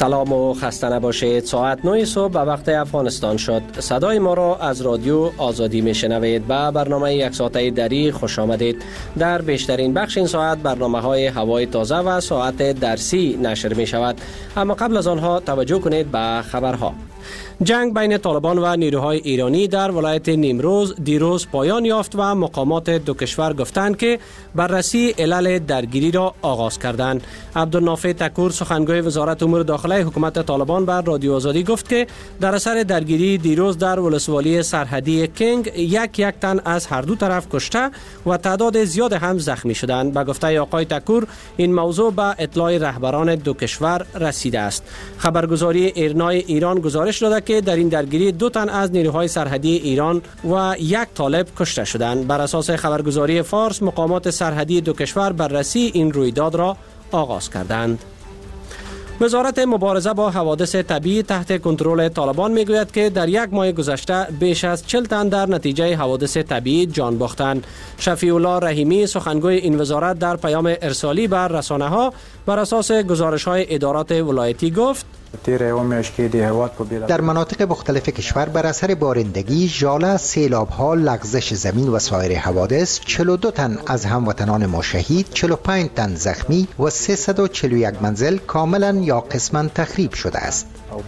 سلام و خسته نباشید. ساعت 9 صبح به وقت افغانستان شد. صدای ما را از رادیو آزادی میشنوید. به برنامه یک ساعته دری خوش آمدید. در بیشترین بخش این ساعت برنامه های هوای تازه و ساعت درسی نشر می شود. اما قبل از آنها توجه کنید به خبرها. جنگ بین طالبان و نیروهای ایرانی در ولایت نیمروز دیروز پایان یافت و مقامات دو کشور گفتند که بررسی علل درگیری را آغاز کردند. عبدالنافع تکور سخنگوی وزارت امور داخلی حکومت طالبان بر رادیو آزادی گفت که در اثر درگیری دیروز در ولسوالی سرحدی کنگ یک تن از هر دو طرف کشته و تعداد زیاد هم زخمی شدند. به گفته آقای تکور این موضوع به اطلاع رهبران دو کشور رسیده است. خبرگزاری ایرنای ایران گزارش داده که در این درگیری 2 تن از نیروهای سرحدی ایران و 1 طالب کشته شدند. بر اساس خبرگزاری فارس مقامات سرحدی دو کشور بررسی این رویداد را آغاز کردند. وزارت مبارزه با حوادث طبیعی تحت کنترل طالبان میگوید که در 1 ماه گذشته بیش از 40 تن در نتیجه حوادث طبیعی جان باختند. شفیع الله رحیمی سخنگوی این وزارت در پیام ارسالی بر رسانه‌ها بر اساس گزارش‌های ادارات ولایتی گفت: در مناطق مختلف کشور بر اثر بارندگی، ژاله، سیلاب‌ها، لغزش زمین و سایر حوادث 42 تن از هموطنان ما شهید، 45 تن زخمی و 341 منزل کاملا یا قسما تخریب شده است.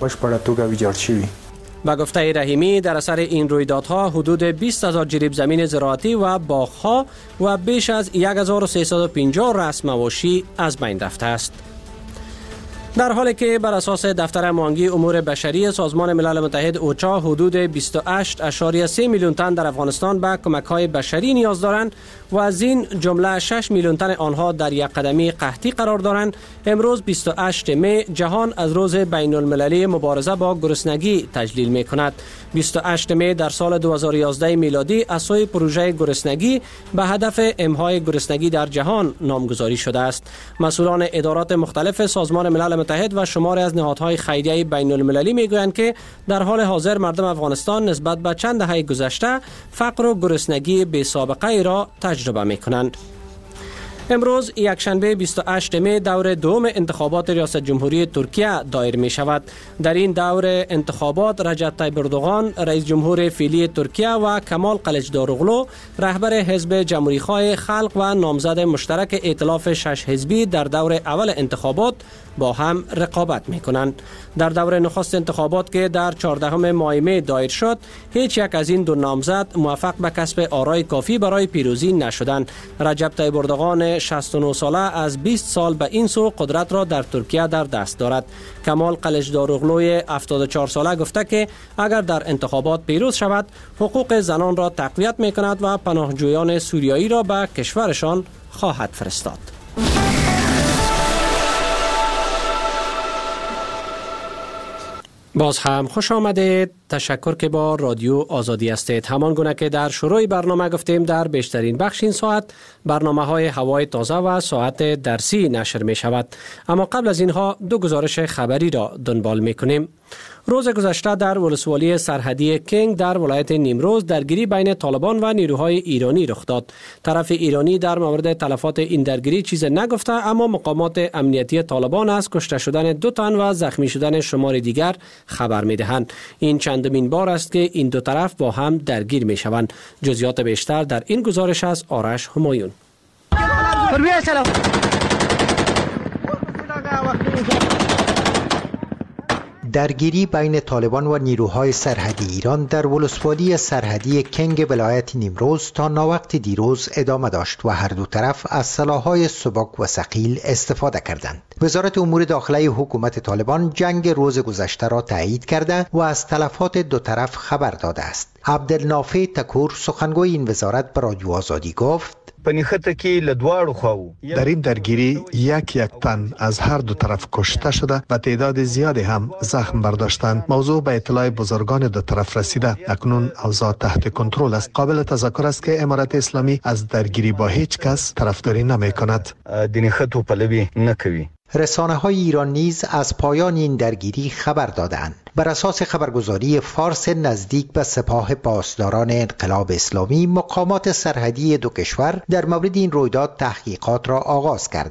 با گفته رحیمی در اثر این رویدادها حدود 20,000 جریب زمین زراعتی و باغ‌ها و بیش از 1350 رأس مواشی از بین رفته است. در حالی که بر اساس دفتر معاونگی امور بشری سازمان ملل متحد اوچا حدود 28.3 میلیون تن در افغانستان به کمک‌های بشری نیاز دارند و از این جمله 6 میلیون تن آنها در یک قدمی قحطی قرار دارند، امروز 28 می جهان از روز بین المللی مبارزه با گرسنگی تجلیل می‌کند. 28 می در سال 2011 میلادی از سوی پروژه گرسنگی به هدف امحای گرسنگی در جهان نامگذاری شده است. مسئولان ادارات مختلف سازمان ملل متحد و شماری از نهادهای خیریه بین المللی میگویند که در حال حاضر مردم افغانستان نسبت به چند دهه گذشته فقر و گرسنگی بی سابقه ای را تجربه میکنند. امروز یکشنبه 28 می دور دوم انتخابات ریاست جمهوری ترکیه دایر می شود. در این دور انتخابات رجب طیب اردوغان رئیس جمهور فعلی ترکیه و کمال کلچداروغلو رهبر حزب جمهوریخواه خلق و نامزد مشترک ائتلاف 6 حزبی در دور اول انتخابات با هم رقابت می کنند. در دور نخست انتخابات که در 14 ماه می دایر شد، هیچ یک از این دو نامزد موفق به کسب آرای کافی برای پیروزی نشدند. رجب طیب اردوغان 69 ساله از 20 سال به این سو قدرت را در ترکیه در دست دارد. کمال کلچداروغلوی 74 ساله گفته که اگر در انتخابات پیروز شود، حقوق زنان را تقویت می کند و پناهجویان سوریایی را به کشورشان خواهد فرستاد. باز هم خوش آمدید. تشکر که با رادیو آزادی هستید. همان گونه که در شروع برنامه گفتیم در بیشترین بخش این ساعت برنامه های هوای تازه و ساعت درسی نشر می شود. اما قبل از اینها 2 گزارش خبری را دنبال می کنیم. روز گذشته در ولسوالی سرحدی کنگ در ولایت نیمروز درگیری بین طالبان و نیروهای ایرانی رخ داد. طرف ایرانی در مورد تلفات این درگیری چیز نگفته، اما مقامات امنیتی طالبان از کشته شدن 2 تن و زخمی شدن شمار دیگر خبر می دهند. این چندمین بار است که این دو طرف با هم درگیر می شوند. جزئیات بیشتر در این گزارش از آرش همایون. درگیری بین طالبان و نیروهای سرحدی ایران در ولسوالی سرحدی کنگ ولایت نیمروز تا ناوقت دیروز ادامه داشت و هر دو طرف از سلاح‌های سبک و ثقیل استفاده کردند. وزارت امور داخلی حکومت طالبان جنگ روز گذشته را تایید کرده و از تلفات دو طرف خبر داده است. عبدالنافع تکور سخنگوی این وزارت به رادیو آزادی گفت: در این درگیری یک تن از هر دو طرف کشته شده و تعداد زیادی هم زخم برداشتند. موضوع به اطلاع بزرگان دو طرف رسیده. اکنون اوضاع تحت کنترل است. قابل تذکر است که امارت اسلامی از درگیری با هیچ کس طرفداری نمی کند. رسانه‌های ایران نیز از پایان این درگیری خبر دادند. بر اساس خبرگزاری فارس نزدیک به سپاه پاسداران انقلاب اسلامی، مقامات سرحدی دو کشور در مورد این رویداد تحقیقات را آغاز کردند.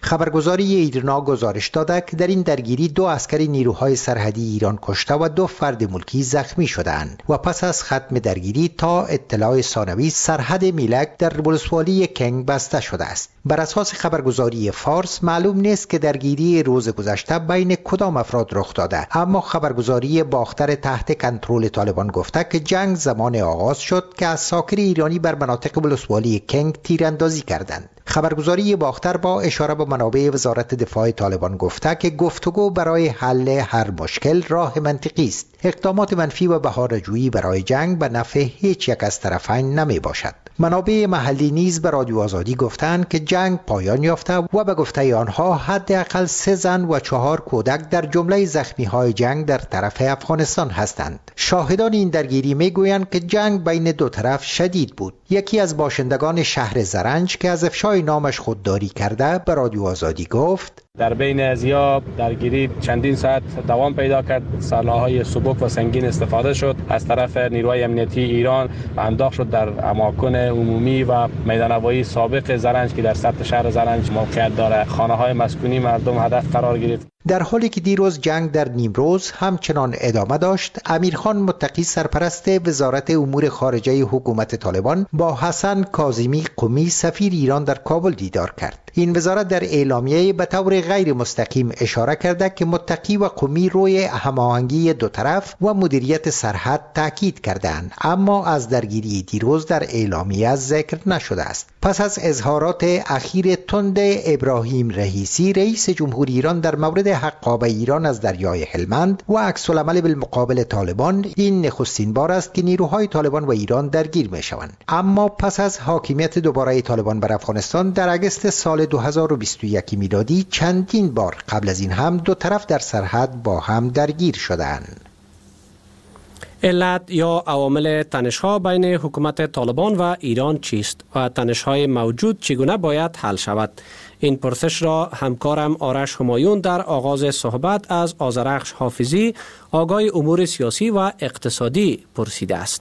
خبرگزاری ایرنا گزارش داده که در این درگیری 2 عسکر نیروهای سرحدی ایران کشته و 2 فرد ملکی زخمی شدند و پس از ختم درگیری تا اطلاع ثانوی سرحد میلک در ولسوالی کنگ بسته شده است. بر اساس خبرگزاری فارس معلوم نیست که درگیری روز گذشته بین کدام افراد رخ داده، اما خبرگزاری باختر تحت کنترل طالبان گفته که جنگ زمان آغاز شد که عساکر ایرانی بر مناطق ولسوالی کنگ تیراندازی کردند. خبرگزاری باختر با اشاره به منابع وزارت دفاع طالبان گفته که گفتگو برای حل هر مشکل راه منطقی است. اقدامات منفی و بهانه‌جویی برای جنگ به نفع هیچ یک از طرفین نمی باشد. منابع محلی نیز به رادیو آزادی گفتند که جنگ پایان یافته و به گفته آنها حداقل 3 زن و 4 کودک در جمله زخمی‌های جنگ در طرف افغانستان هستند. شاهدان این درگیری میگویند که جنگ بین دو طرف شدید بود. یکی از باشندگان شهر زرنج که از افشای نامش خودداری کرده به رادیو آزادی گفت: در بین ازیا درگیری چندین ساعت دوام پیدا کرد. سلاح‌های سبک و سنگین استفاده شد از طرف نیروهای امنیتی ایران و انداخت شد در اماکن عمومی و میدان‌نوایی سابق زرنج که در سطح شهر زرنج موقعیت داره. خانه‌های مسکونی مردم هدف قرار گرفت. در حالی که دیروز جنگ در نیمروز همچنان ادامه داشت، امیرخان متقی سرپرست وزارت امور خارجه حکومت طالبان با حسن کاظمی قمی سفیر ایران در کابل دیدار کرد. این وزارت در اعلامیه به طور غیر مستقیم اشاره کرده که متقی و قمی روی هماهنگی دو طرف و مدیریت سرحد تاکید کردند، اما از درگیری دیروز در اعلامیه ذکر نشده است. پس از اظهارات اخیر تند ابراهیم رئیسی رئیس جمهوری ایران در مورد حقابه ایران از دریای هلمند و عکس العمل بالمقابل طالبان، این نخستین بار است که نیروهای طالبان و ایران درگیر می شوند. اما پس از حاکمیت دوباره طالبان بر افغانستان در اگست سال 2021 میلادی چندین بار قبل از این هم دو طرف در سرحد با هم درگیر شدند. علت یا عوامل تنش‌ها بین حکومت طالبان و ایران چیست و تنش‌های موجود چگونه باید حل شود؟ این پرسش را همکارم آرش همایون در آغاز صحبت از آذرخش حافظی آگاه امور سیاسی و اقتصادی پرسیده است.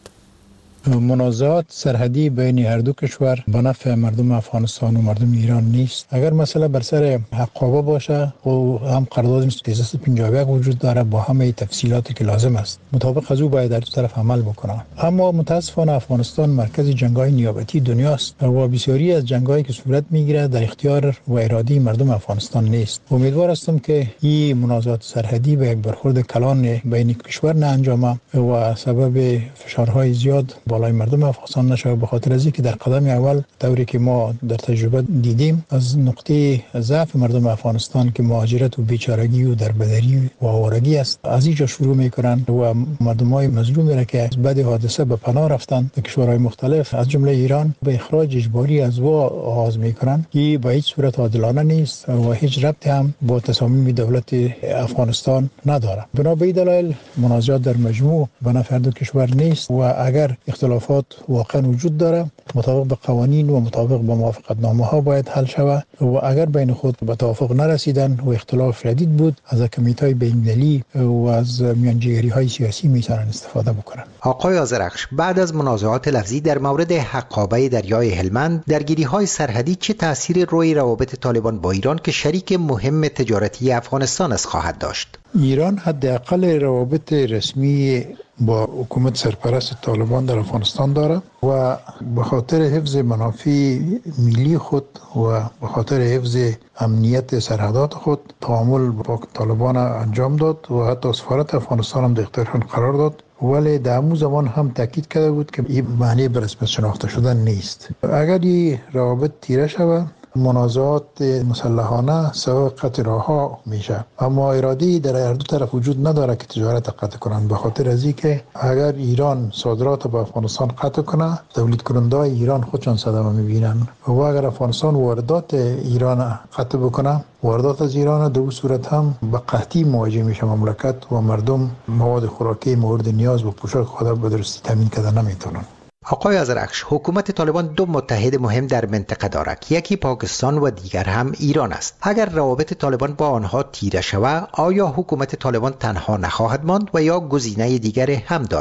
منازعات سرحدی بین هر دو کشور به نفع مردم افغانستان و مردم ایران نیست. اگر مسئله بر سر حقابه باشه و هم قرارداد 1351 وجود داره با همه تفصیلاتی که لازم است، مطابق از او باید در دو طرف عمل بکنه. اما متاسفانه افغانستان مرکز جنگ‌های نیابتی دنیاست و بسیاری از جنگ‌هایی که صورت میگیره در اختیار و اراده مردم افغانستان نیست. امیدوار هستم که این منازعات سرحدی به یک برخورد کلان بین کشور نه انجامه و سبب فشارهای زیاد بالای مردم افغانستان نشه، به خاطر از اینکه در قدم اول طوری که ما در تجربه دیدیم از نقطه ضعف مردم افغانستان که مهاجرت و بیچارگی و دربدری و آوارگی است، از اینجا شروع میکنن و مردمای مظلومی را که بعد حادثه به پناه رفتن به کشورهای مختلف از جمله ایران به اخراج اجباری از وا آغاز میکنن. این به هیچ صورت عادلانه نیست و هیچ ربطی هم با تصامیم دولت افغانستان نداره. بنا به این دلایل منازعات در مجموع به نفع دو کشور نیست و اگر اختلافات واقعا وجود داره مطابق به قوانین و مطابق به موافقتنامه ها باید حل شود و اگر بین خود به توافق نرسیدن و اختلاف شدید بود از کمیته بین‌المللی و از میانجیگری های سیاسی میتونن استفاده بکنن. آقای آذرخش، بعد از منازعات لفظی در مورد حقابه دریای هلمند، درگیری های سرحدی چه تأثیر روی روابط طالبان با ایران که شریک مهم تجارتی افغانستان است خواهد داشت؟ ایران حداقل روابط رسمی با حکومت سرپرست طالبان در افغانستان داره و به خاطر حفظ منافع ملی خود و به خاطر حفظ امنیت سرحدات خود تعامل با طالبان انجام داد و حتی سفارت افغانستان هم در اختیارشان قرار داد، ولی در همون زمان هم تاکید کرده بود که این معنی به رسمیت شناخته شدن نیست. اگر این روابط تیره شود منازعات مسلحانه سبب قطع راه‌ها میشه، اما ارادی در هر دو طرف وجود نداره که تجارت قطع کنند، به خاطر از اینکه اگر ایران صادرات به افغانستان قطع کنه تولید کننده‌های ایران خودشان صدمه میبینن و اگر افغانستان واردات ایران قطع بکنه واردات از ایران در صورت هم به قحطی مواجه میشه مملکت و مردم مواد خوراکی مورد نیاز و پوشاک خود به درستی تامین کردن نمیتونن. آقای آذرخش، حکومت طالبان دو متحد مهم در منطقه دارد، یکی پاکستان و دیگر هم ایران است. اگر روابط طالبان با آنها تیره شود، آیا حکومت طالبان تنها نخواهد ماند و یا گزینه دیگر هم دارد؟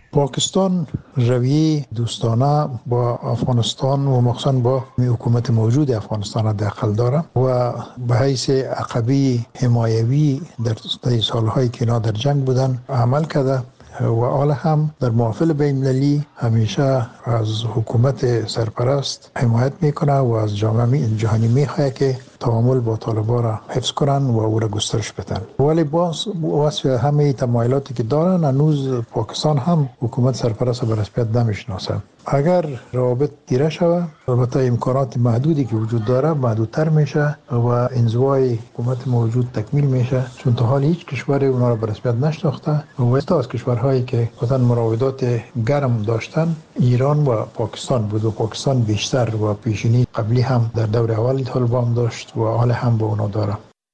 پاکستان رویه دوستانه با افغانستان و مخصوصا با حکومت موجود افغانستان داخل داره و به حیث عقبی حمایوی در سالهایی که اینا در جنگ بودن عمل کرده و حالا هم در محافل بین المللی همیشه از حکومت سرپرست حمایت میکنه و از جامعه جهانی میخواه که تعامل با طالبان را حفظ کنن و او را گسترش بدن. ولی باز واسه همه تمایلاتی که دارن هنوز پاکستان هم حکومت سرپرست به رسمیت نمیشناسه. اگر روابط تیره شود البته امکانات محدودی که وجود داره محدودتر میشه و انزوای حکومت موجود تکمیل میشه، چون تا حال هیچ کشوری اونا را به رسمیت نشناخته و از کشورهایی که مثلا مراودات گرم داشتن ایران و پاکستان بود و پاکستان بیشتر و پیشینی قبلی هم در دور اول طالبان داشت و حال هم با اونا داره.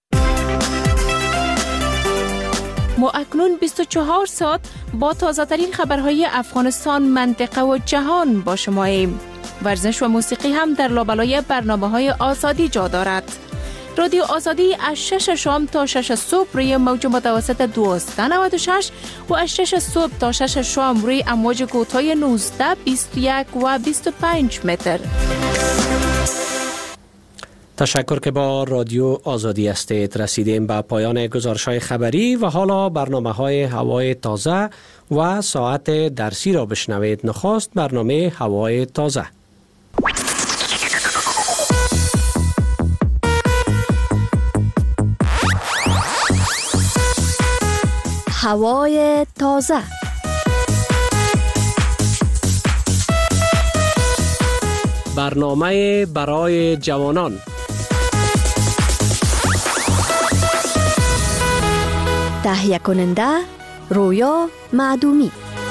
ما اکنون 24 ساعت با تازه‌ترین خبرهای افغانستان، منطقه و جهان با شماییم. ورزش و موسیقی هم در لابلای برنامه‌های آزادی جا دارد. رادیو آزادی از 6 شام تا 6 صبح روی موج متوسط 1296 و از 6 صبح تا 6 شام روی امواج کوتاه 19، 21 و 25 متر. تشکر که با رادیو آزادی هستید. رسیدیم به پایان گزارش‌های خبری و حالا برنامه‌های هوای تازه و ساعت درسی را بشنوید. نخست برنامه هوای تازه. هوای تازه. برنامه برای جوانان. تهیه کننده رویا معدومی.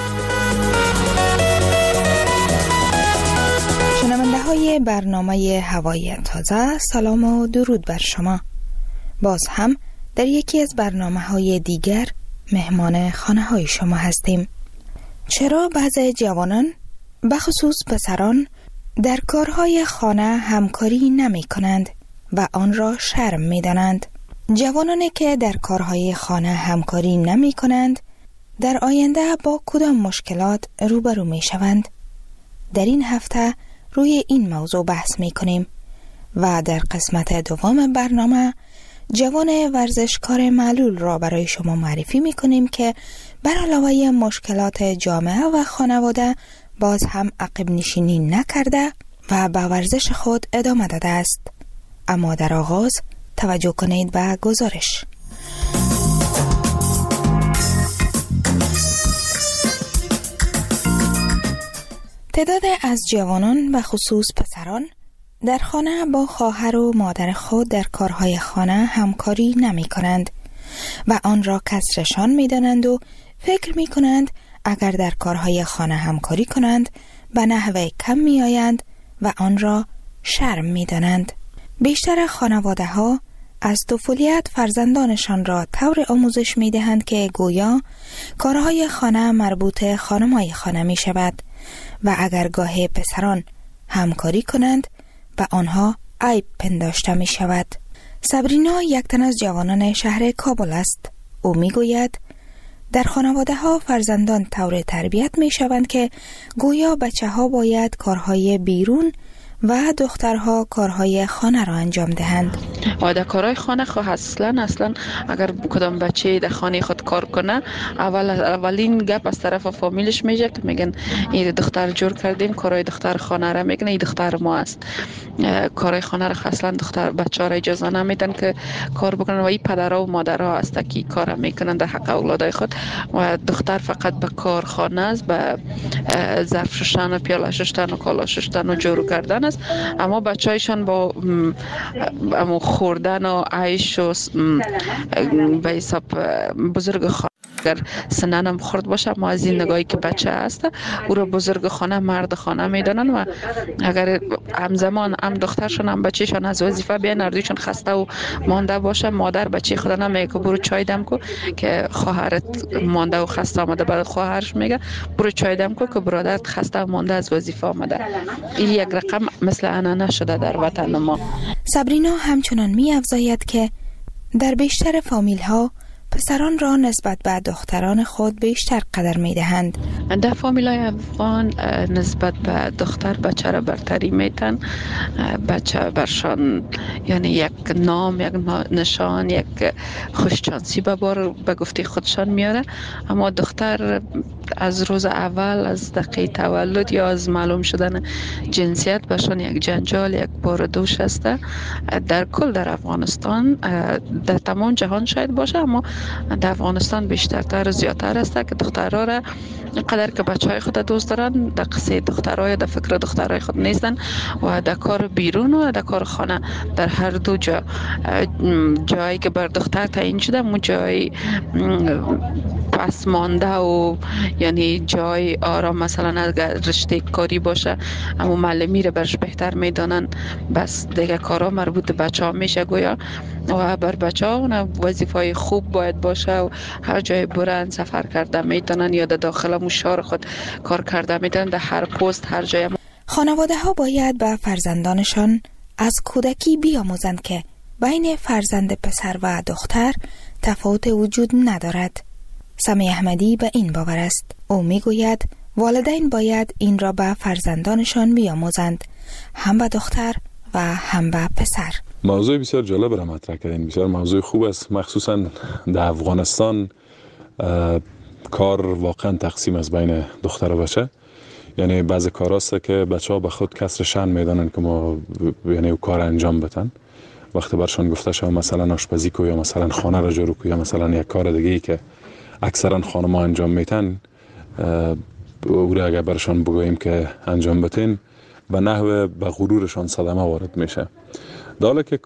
شنونده های برنامه هوای تازه، سلام و درود بر شما. باز هم در یکی از برنامه های دیگر مهمان خانه های شما هستیم. چرا بعضی جوانان بخصوص پسران در کارهای خانه همکاری نمی کنند و آن را شرم می دانند؟ جوانانی که در کارهای خانه همکاری نمی کنند در آینده با کدام مشکلات روبرو می شوند؟ در این هفته روی این موضوع بحث می کنیم و در قسمت دوم برنامه جوان ورزشکار معلول را برای شما معرفی می کنیم که بر علاوه مشکلات جامعه و خانواده باز هم عقب نشینی نکرده و به ورزش خود ادامه داده است. اما در آغاز توجه کنید به گزارش. تعداد از جوانان و خصوص پسران در خانه با خواهر و مادر خود در کارهای خانه همکاری نمی کنند و آن را کسرشان می دانند و فکر می کنند اگر در کارهای خانه همکاری کنند به نحوه کم می آیند و آن را شرم می دانند. بیشتر خانواده ها از طفولیت فرزندانشان را طور آموزش می دهند که گویا کارهای خانه مربوط خانمای خانه می شود و اگر گاه پسران همکاری کنند به آنها عیب پنداشته می شود. صبرینا یک تن از جوانان شهر کابل است. او می گوید در خانواده ها فرزندان طور تربیت می شوند که گویا بچه ها باید کارهای بیرون و دخترها کارهای خانه را انجام دهند. در کارهای خانه خو اصلا اگر کدام بچه در خانه خود کار کنه اولین گپ از طرف فامیلش میشه که میگن این دختر جور کردیم کارهای دختر خانه را میکنه، این دختر ما است. کارهای خانه را اصلا دختر بچه‌ها را اجازه نمیدن که کار بکنن و این پدرها و مادرها است که کار میکنن در حق اولادای خود و دختر فقط به کارخانه است، به ظرف شستن و پیاله شستن و کالا شستن و جارو کردن است. اما بچه‌هایشان با خوردن و عیش و به حساب بزرگ خانه اگر سننم خورد باشه اما از این نگاهی که بچه هست او را بزرگ خانه مرد خانه میدانن و اگر همزمان هم دخترشون هم بچهشون از وظیفه بیان اردویشون خسته و مانده باشه مادر بچه خدا نمیگه که برو چای دم کو که خواهرت مانده و خسته آمده، بعد خواهرش میگه برو چای دم کو که برادرت خسته و مانده از وظیفه آمده. این یک رقم مثل عنعنه شده در وطن ما. صبرینا همچنان می افزاید که در بیشتر فامیل ها پسران را نسبت به دختران خود بیشتر قدر می دهند. در فامیلای افغان نسبت به دختر بچه را برتری میتن. بچه برشان یعنی یک نام، یک نشان، یک خوششانسی به گفته خودشان میاره. اما دختر از روز اول، از دقیقه تولد یا از معلوم شدن جنسیت برشان یک جنجال، یک بار دوش است. در کل در افغانستان، در تمام جهان شاید باشه، اما در افغانستان بیشترتر زیادتر است که دخترها را قدر که بچهای خود دوست دارن، در قصه دخترای در فکر دخترای خود نیستن و در کار بیرون و در کار خانه، در هر دو جایی که بر دختر تعیین شده، اون جای پس مانده و یعنی جای آرام، مثلا اگر رشته کاری باشه اما معلمی رو برش بهتر میدانن، بس دیگه کارا مربوط به بچه ها میشه گویا و بر بچه ها وظیفه خوب باید باشه و هر جای برن سفر کرده میتونن یا در داخل شهر خود کار کرده میتونن، در هر پست هر جای. خانواده ها باید به فرزندانشان از کودکی بیاموزند که بین فرزند پسر و دختر تفاوت وجود ندارد. سمی احمدی به این باور است. او میگوید والدین باید این را به فرزندانشان بیاموزند، هم به دختر و هم به پسر. موضوع بسیار جالب را مطرح کردین، بسیار موضوع خوب است. مخصوصا در افغانستان کار واقعا تقسیم از بین دختر و بچه. یعنی بعضی کار هست که بچه ها به خود کسر شأن میدانن که ما یعنی کار انجام بدن. وقتی برشان گفته شد مثلا آشپزی کو یا مثلا خانه را جارو کو یا مثلا یک کار دیگه ای که اکثرا خانم‌ها انجام میتن، او را اگر برشان بگوییم که انجام بتین، به نحو به غرورشان صدمه وارد میشه. حالا که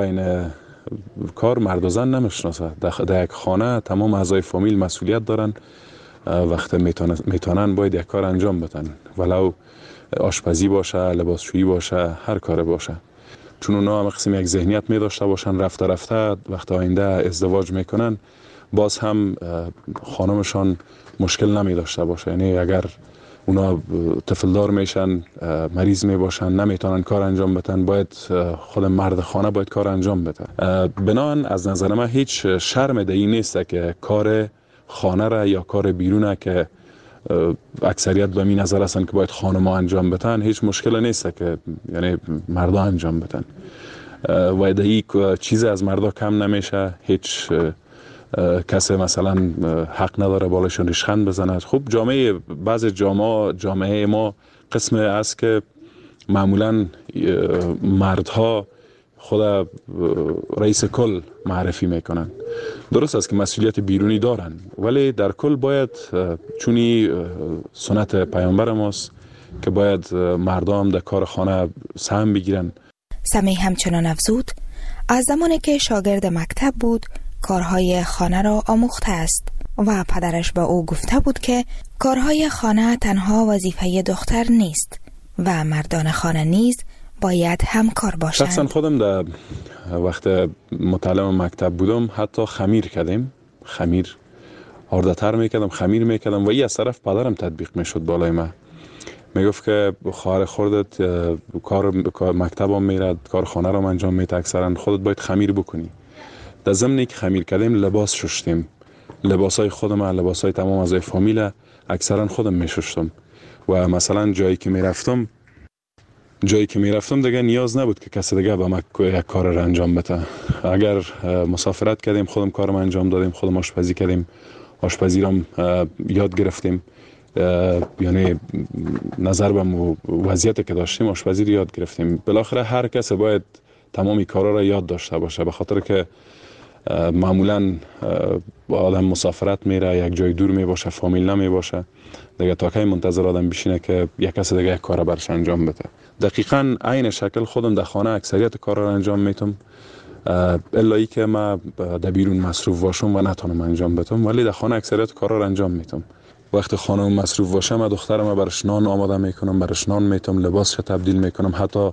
کار مرد و زن نمیشناسه. در یک خانه تمام اعضای فامیل مسئولیت دارن. وقتی میتونن باید یک کار انجام بدن، ولو آشپزی باشه، لباسشویی باشه، هر کار باشه. چون اونا هم قسم یک ذهنیت می داشته باشن، رفته وقتی آینده ازدواج میکنن باز هم خانمشان مشکل نمی داشته باشه. یعنی اگر اونا طفلدار میشن، مریض می باشن، نمیتونن کار انجام بدن، باید خود مرد خانه باید کار انجام بده. بنابراین از نظر من هیچ شرم در این نیست که کار خانه را یا کار بیرونه که اکثریت به این نظر هستن که باید خانم‌ها انجام بدن، هیچ مشکل نیست که یعنی مردا انجام بدن و در چیز از مردا کم نمیشه. هیچ کسی مثلا حق نداره بالاشون ریشخند بزند. خب بعض جامعه ما قسم است که معمولا مردها خود رئیس کل معرفی میکنن. درست است که مسئولیت بیرونی دارن، ولی در کل باید چونی سنت پیامبر ماست که باید مردم در کار خانه سهم بگیرن. سمی همچنان افزود از زمانی که شاگرد مکتب بود کارهای خانه را آموخته است و پدرش به او گفته بود که کارهای خانه تنها وظیفه دختر نیست و مردان خانه نیز باید همکار باشند. شخصا خودم در وقت متعلم مکتب بودم حتی خمیر کردیم، خمیر آرده‌تر میکردم، خمیر میکردم و این از طرف پدرم تطبیق میشد بالای من. میگفت که خواهر خودت کار مکتب هم میرد، کار خانه رو انجام میده، اکثرا خودت باید خمیر بکنی. در ضمنی که خمیر کردیم لباس شستیم، لباسای خودم، لباسای تمام اعضای فامیل اکثرا خودم میشستم و مثلا جایی که میرفتم دیگه نیاز نبود که کسی دیگه به من یک کار رو انجام بده. اگر مسافرت کردیم خودم کارم انجام دادیم، خودم آشپزی کردیم، آشپزی رو یاد گرفتیم. یعنی نظر به وضعیتی که داشتیم آشپزی رو یاد گرفتیم. بالاخره هر کسی باید تمامی کارا را یاد داشته باشه، به خاطر که معمولا آدم مسافرت میره، یک جای دور می باشه، فامیل نمی باشه، دیگه تا کی منتظر آدم بشینه که یک کسی دیگه یک کار برش انجام بده. دقیقاً عین شکل خودم در خانه اکثریت کارا را انجام میتم، الا که من در بیرون مصروف باشم و نتونم انجام بدم، ولی در خانه اکثریت کارا را انجام میتم. وقتی خانم مصروف باشه من دخترم برش نان آماده میکنم، برش نان میتم، لباسش تبدیل میکنم، حتی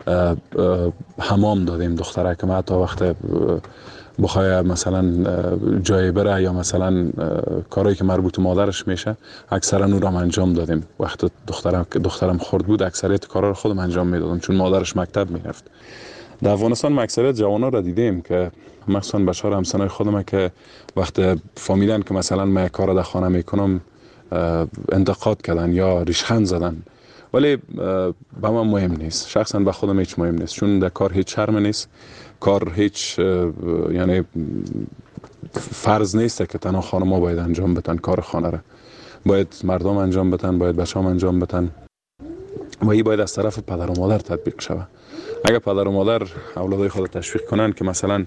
حمام دادیم دختره که من حتی وقت بخواه مثلا جای بره یا مثلا کارهایی که مربوط مادرش میشه اکثرا اون رو انجام دادیم. وقت دخترم خورد بود اکثریت کارا رو خودم انجام میدادم چون مادرش مکتب میرفت. در افغانستان ما اکثریت جوانان را دیدیم که مخصوصا بشار همسنای خودم که وقت فهمیدن که مثلا من کار در خانه میکنم انتقاد کردن یا ریشخند زدن، ولی به من مهم نیست، شخصا به خودم هیچ مهم نیست، چون در کار هیچ شرم نیست، کار هیچ یعنی فرض نیست که تنها خانم‌ها باید انجام بدن کار خانه را، باید مردم انجام بدن، باید بچه‌ها انجام بدن و این باید از طرف پدر و مادر تطبیق شود. اگر پدر و مادر اولادای خود تشویق کنن که مثلا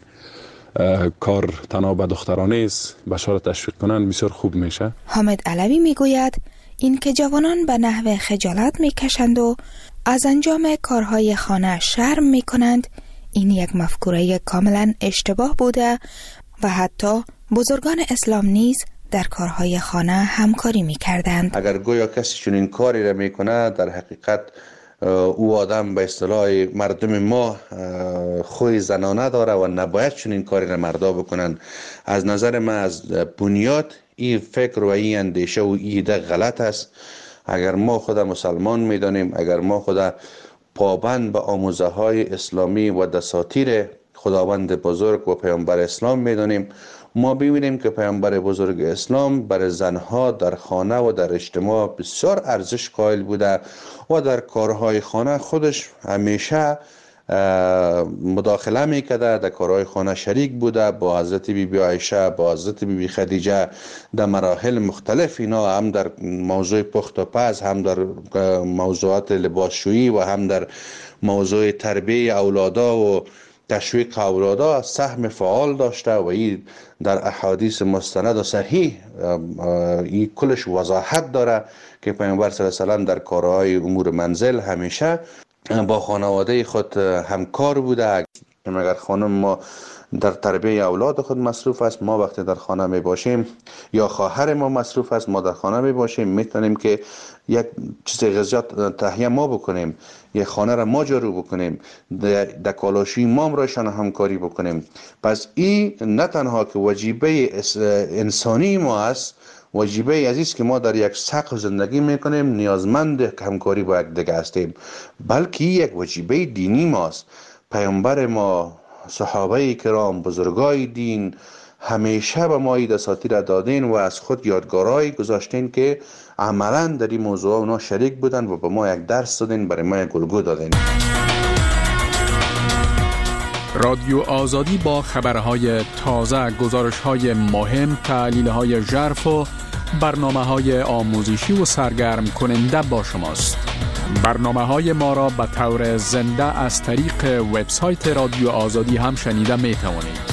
کار تنها به دخترانه است، بچه‌ها را تشویق کنن، بسیار خوب میشه. حامد علوی میگوید این که جوانان به نحو خجالت میکشند و از انجام کارهای خانه شرم میکنند، این یک مفکوره کاملا اشتباه بوده و حتی بزرگان اسلام نیز در کارهای خانه همکاری میکردند. اگر گویا کسی چنین کاری را میکنه، در حقیقت او آدم به اصطلاح مردم ما خوی زنانه داره و نباید چنین کاری را مردا بکنن. از نظر من از بنیاد این فکر و این اندیشه و ایده غلط است. اگر ما خود مسلمان میدانیم، اگر ما خود پابند به آموزه های اسلامی و دساتیر خداوند بزرگ و پیامبر اسلام میدانیم، ما ببینیم که پیامبر بزرگ اسلام برای زنها در خانه و در اجتماع بسیار ارزش قائل بوده و در کارهای خانه خودش همیشه مداخله میکرده، در کارهای خانه شریک بوده، با حضرت بی بی عایشه، با حضرت بی بی خدیجه در مراحل مختلف، اینا هم در موضوع پخت و پز، هم در موضوعات لباسشویی و هم در موضوع تربیه اولادا و تشویق اولادا سهم فعال داشته و این در احادیث مستند و صحیح این کلش وضاحت داره که پیامبر صلی الله علیه و سلم در کارهای امور منزل همیشه با خانواده خود همکار بوده. اگر خانم ما در تربیه اولاد خود مصروف است، ما وقتی در خانه می باشیم یا خواهر ما مصروف است، ما در خانه می باشیم، میتونیم که یک چیز غذا تهیه ما بکنیم، یک خانه را ما جارو بکنیم، در کالاشوی ما رایشان همکاری بکنیم. پس این نه تنها که وجیبه انسانی ما است، وجیبه عزیز که ما در یک سقف زندگی میکنیم، نیازمند همکاری با یک دیگه هستیم، بلکه یک وجیبه دینی ماست. پیامبر ما، صحابه کرام، بزرگای دین همیشه به ما دساتیر دادین و از خود یادگارایی گذاشتین که عملا در این موضوع اونا شریک بودن و به ما یک درس دادین، برای ما یک الگو دادین. رادیو آزادی با خبرهای تازه، گزارش‌های مهم، تحلیل‌های ژرف و برنامه‌های آموزشی و سرگرم کننده با شماست. برنامه‌های ما را به طور زنده از طریق وبسایت رادیو آزادی هم شنیده می‌توانید.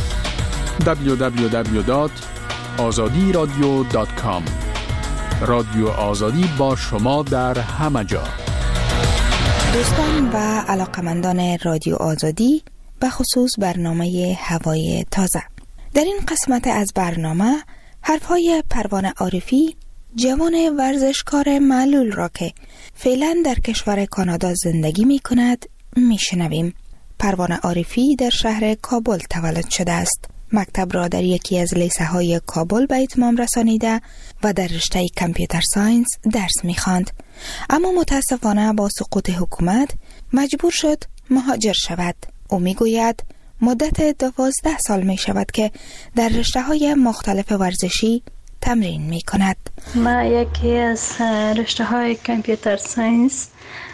www.azadiradio.com. رادیو آزادی با شما در همه جا. دوستان و علاقمندان رادیو آزادی، به خصوص برنامه هوای تازه، در این قسمت از برنامه حرفهای پروانه عارفی، جوان ورزشکار معلول را که فعلا در کشور کانادا زندگی می کند می شنویم. پروانه عارفی در شهر کابل تولد شده است. مکتب را در یکی از لیسه های کابل به اتمام رسانیده و در رشته کامپیوتر ساینس درس می خواند. اما متاسفانه با سقوط حکومت مجبور شد مهاجر شود. او می گوید مدت 12 سال می شود که در رشته های مختلف ورزشی تمرین می کند. ما یکی از رشته های کامپیوتر ساینس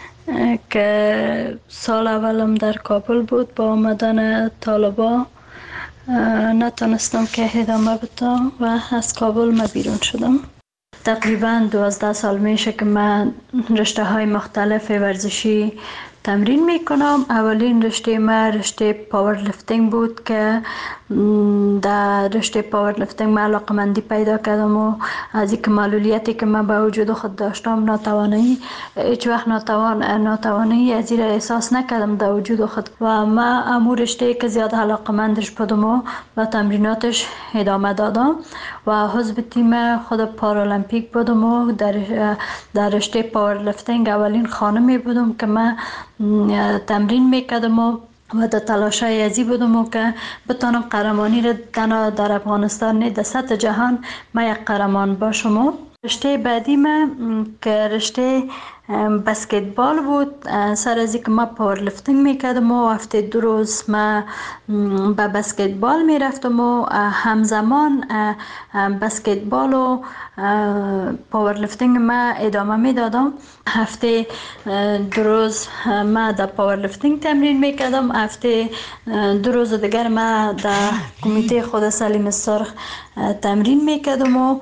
که سال اولم در کابل بود، با آمدن طالبا نتونستم که ادامه بدم و از کابل ما بیرون شدم. تقریبا 12 سال میشه که من رشته های مختلف ورزشی تمرین میکنم. اولین رشته ما رشته پاور لفتینگ بود که در رشته پاور لفتینگ من علاقمندی پیدا کردم و از اینکه معلولیتی که من به وجود خود داشتم، ناتوانی، هیچ وقت ناتوانی از این احساس نکردم در وجود خود و من امور رشته که زیاد علاقمندش بودم و به تمریناتش ادامه دادم و حزب تیم خود پارالمپیک بودم و در رشته پاور لفتینگ اولین خانمی بودم که من تمرین میکردم و در تلاشای ازی بودم و که بتانم قهرمانی را در افغانستان نه در سطح جهان ما یک قهرمان باشم. رشته بعدی من که رشته بسکتبال بود. سر از اینکه ما پاورلیفتینگ میکردم و هفته 2 روز ما به بسکتبال میرفتم و همزمان بسکتبال و پاورلیفتینگ ما ادامه میدادم. هفته 2 روز ما در پاورلیفتینگ تمرین میکردم، هفته 2 روز دیگر ما در کمیته خود سلیم سرخ تمرین میکردم و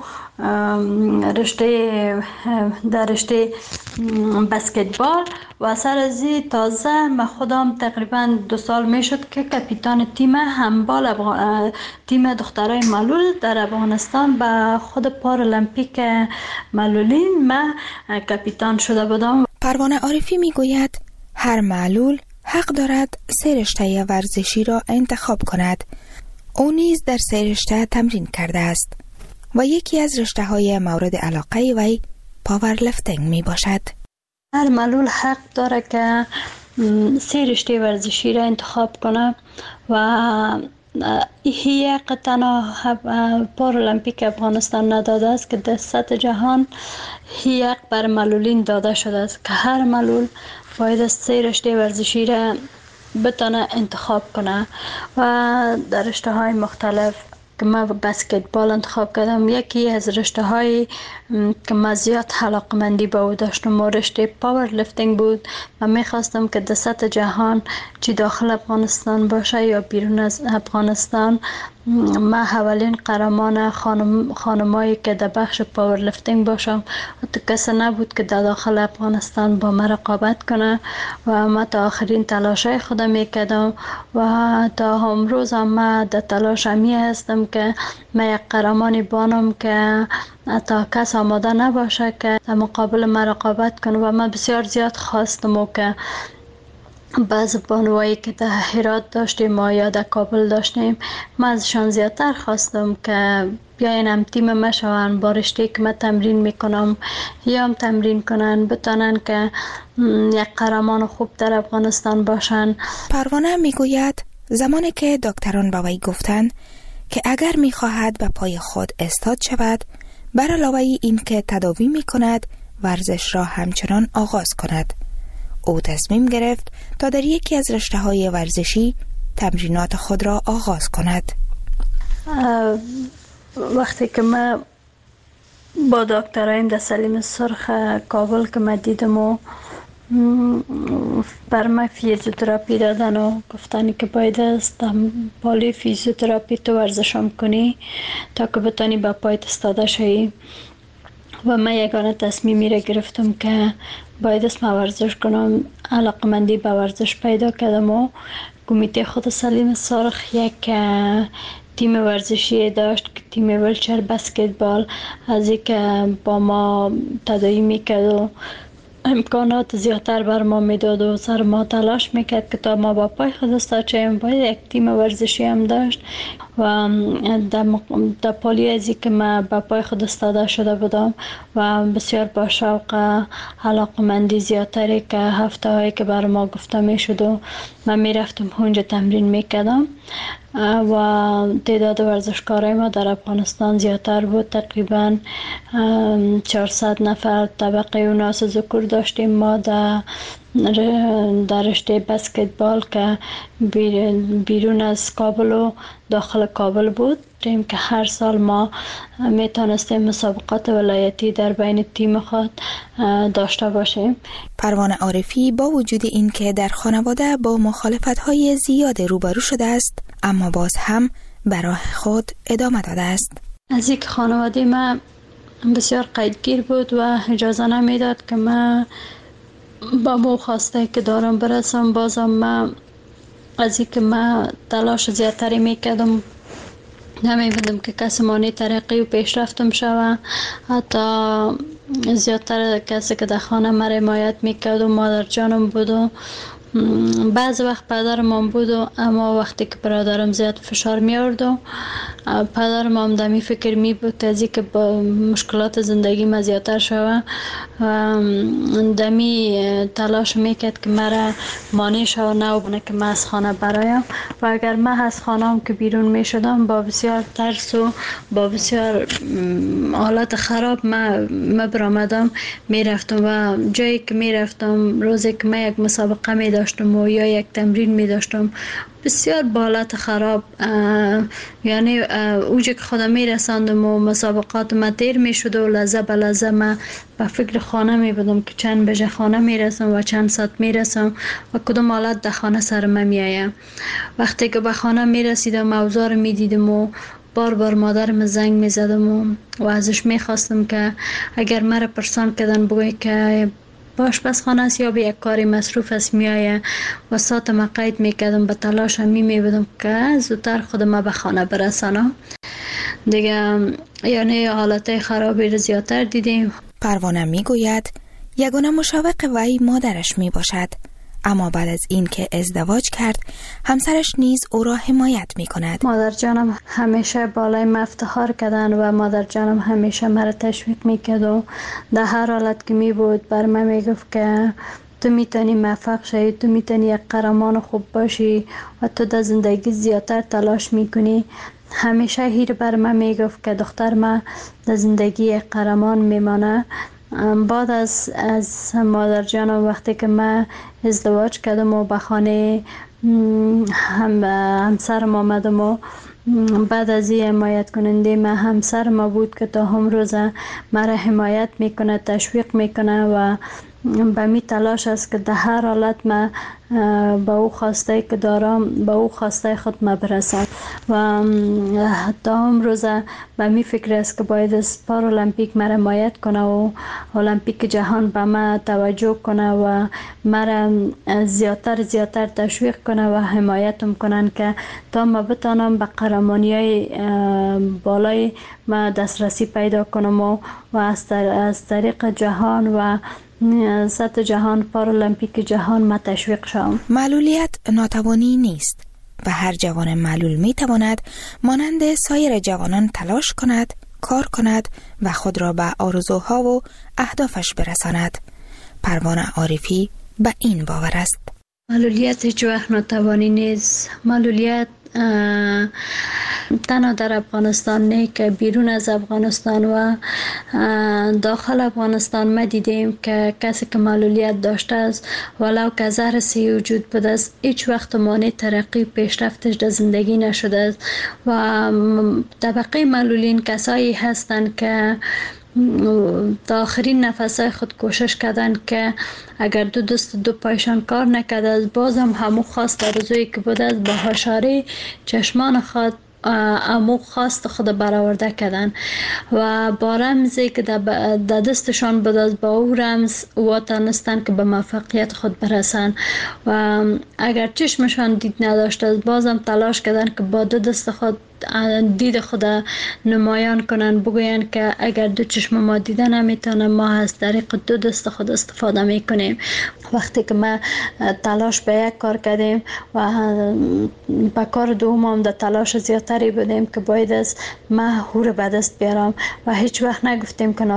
در رشته بسکتبال و سر از تازه من خودم تقریبا 2 سال میشد که کاپیتان تیم هندبال تیم دخترای معلول در افغانستان به خود پارالمپیک معلولین من کاپیتان شده بودم. پروانه عارفی میگوید هر معلول حق دارد 3 رشته ورزشی را انتخاب کند. او نیز در 3 رشته تمرین کرده است و یکی از رشته های مورد علاقه وی پاورلیفتینگ می باشد. هر معلول حق داره که 3 رشته ورزشی را انتخاب کنه و یک تنها پارالمپیک افغانستان نداده است که در سطح جهان یک بر معلولین داده شده است که هر معلول باید 3 رشته ورزشی را بتونه انتخاب کنه و در رشته های مختلف که من بسکتبال انتخاب کردم. یکی از رشته های که من زیاد علاقمندی به او داشتم و رشته پاورلیفتینگ بود. من میخواستم که در سطح جهان چی داخل افغانستان باشه یا بیرون از افغانستان من اولین قهرمان خانمایی که در بخش پاورلیفتینگ باشم. کسی نبود که در داخل افغانستان با من رقابت کنه و من تا آخرین تلاشای خودم میکردم و تا امروز هم من در تلاش همی هستم که من یک قهرمانی بانم که تا کس آماده نباشه که در مقابل من رقابت کنه. و من بسیار زیاد خواستم و که بعض بانوایی که در هرات داشتیم ما یا در کابل داشتیم من ازشان زیادتر خواستم که بیاین هم تیم ما شوند، با رشته که من تمرین میکنم یا هم تمرین کنن، بتانن که یک قهرمان خوب در افغانستان باشن. پروانه میگوید زمانی که دکتران با وی گفتند که اگر میخواهد به پای خود استاد شود، بر علاوه این که تداوی میکند ورزش را همچنان آغاز کند. او تصمیم گرفت تا در یکی از رشته‌های ورزشی تمرینات خود را آغاز کند. وقتی که من با دکترایم در سلیم سرخ کابل که من دیدم و بر من فیزیوتراپی دادن و گفتن که باید از پالی فیزیوتراپی تو ورزشم کنی تا که بتانی با پایت استاده شوی و من یگانه تصمیمی را گرفتم که باید اسم ورزش کنم. علاقمندی به ورزش پیدا کردم و کمیته خود سلیم سرخ یک تیم ورزشی داشت که تیم ویلچر بسکتبال، از این که با ما تداعی میکرد و امکانات زیادتر بر ما میداد و سر ما تلاش میکرد که تا ما با پای خود استاد شویم. باید یک تیم ورزشی هم داشت و در پالی ازی که من با پای خود استاده شده بودم و بسیار با شوق علاقمندی زیادتری که هفته هایی که بر ما گفته میشد و من میرفتم اونجا تمرین میکردم و تعداد ورزشکارای ما در افغانستان زیادتر بود. تقریبا 400 نفر طبقه اوناس ذکور داشتیم ما در رشته بسکتبال که بیرون از کابل و داخل کابل بود. که هر سال ما میتونستیم مسابقات ولایتی در بین تیم خود داشته باشیم. پروانه عارفی با وجود این که در خانواده با مخالفت‌های زیاد روبرو شده است، اما باز هم به راه خود ادامه داده است. از اینکه خانواده من بسیار قیدگیر بود و اجازه نمیداد که من با مو خواسته که دارم برسم، بازم من از اینکه من تلاش زیادتری میکردم نمی‌بودم که کسی مانی ترقی و پیشرفتم شوه. حتی زیادتر کسی که در خانه من حمایت میکرد و مادر جانم بود و بعض وقت پدرم بود و اما وقتی که برادرم زیاد فشار میارد و پدرم هم دمی فکر می بود از که با مشکلات زندگی ما زیادتر شود و دمی تلاش میکرد که مرا مانع شود نبونه که من از خانه برایم و اگر من از خانه هم که بیرون می شدم با بسیار ترس و با بسیار حالت خراب من برآمدم می رفتم و جایی که می رفتم روزی که من یک مسابقه می داشتم و یا یک تمرین می داشتم بسیار با حالت خراب یعنی اوجه که خودم می رساندم و مسابقات ما تیر می شد و لحظه به لحظه من به فکر خانه می بودم که چند بجه خانه می رسم و چند ساعت می رسم و کدام حالت در خانه سر من می آیم. وقتی که به خانه می رسیدم اوضاع رو می دیدم و بار بار مادرم زنگ می زدم و ازش می خواستم که اگر مرا پرسان کردن بگوی که آشپزخانه است یا به یک کاری مصروف است میایه و ساعت ما قید میکردم به تلاش می بودم که زودتر خودم به خانه برسانم دیگه. یعنی حالت خرابی رو زیادتر دیدیم. پروانه میگوید یگانه مشوق وی مادرش می باشد، اما بعد از این که ازدواج کرد همسرش نیز او را حمایت می کند. مادر جانم همیشه بالای ما افتخار کردن و مادر جانم همیشه مرا تشویق می کرد و در هر حالت که می بود بر من می گفت که تو میتونی موفق شی، تو میتونی یک قهرمان خوب باشی و تو در زندگی زیادتر تلاش میکنی. همیشه هیر بر من میگفت که دختر من در زندگی یک قهرمان میمانه. بعد از مادر جانم وقتی که من ازدواج کردم و به خانه همسرم آمدم و بعد از این حمایت کننده من همسر ما بود که تا هم روز مرا حمایت میکنه، تشویق میکنه و به می تلاش است که در هر حالت ما با او خواسته که دارم با او خواسته خود ما برسم و تا هم روز به می فکر است که باید از پارالمپیک مرا حمایت کنه و المپیک جهان به ما توجه کنه و مرا زیادتر تشویق کنه و حمایتم کنن که تا ما بتانم به قهرمانی‌های بالای ما دسترسی پیدا کنم و از طریق جهان و سطح جهان پارالمپیک جهان ما تشویق شوم. معلولیت ناتوانی نیست و هر جوان معلول می تواند مانند سایر جوانان تلاش کند، کار کند و خود را به آرزوها و اهدافش برساند. پروانه عارفی به این باور است. معلولیت هیچ وقت ناتوانی نیست. معلولیت تنها در افغانستان نه که بیرون از افغانستان و داخل افغانستان ما دیدیم که کسی که معلولیت داشته است ولو که زهر سی وجود بوده است هیچ وقت مانع ترقی پیشرفتش در زندگی نشده است و طبقه معلولین کسایی هستند که تا آخرین نفسای خود کوشش کردن که اگر دو دست دو پایشان کار نکرده است بازم همو خواست آرزویی که بوده است با هشاره چشمان خود امو خواست خود برآورده کردن و با رمزی که در دستشان بود از با او رمز واتانستن که به موفقیت خود برسن و اگر چشمشان دید نداشت از بازم تلاش کردن که با دو دست خود دید خود نمایان کنن، بگوین که اگر دو چشم ما دیده نمیتونه ما از طریق دو دست خود استفاده میکنیم. وقتی که ما تلاش به یک کار کردیم و به کار دوم هم در تلاش زیادتری بودیم که باید از ما هور به دست بیارم و هیچ وقت نگفتیم که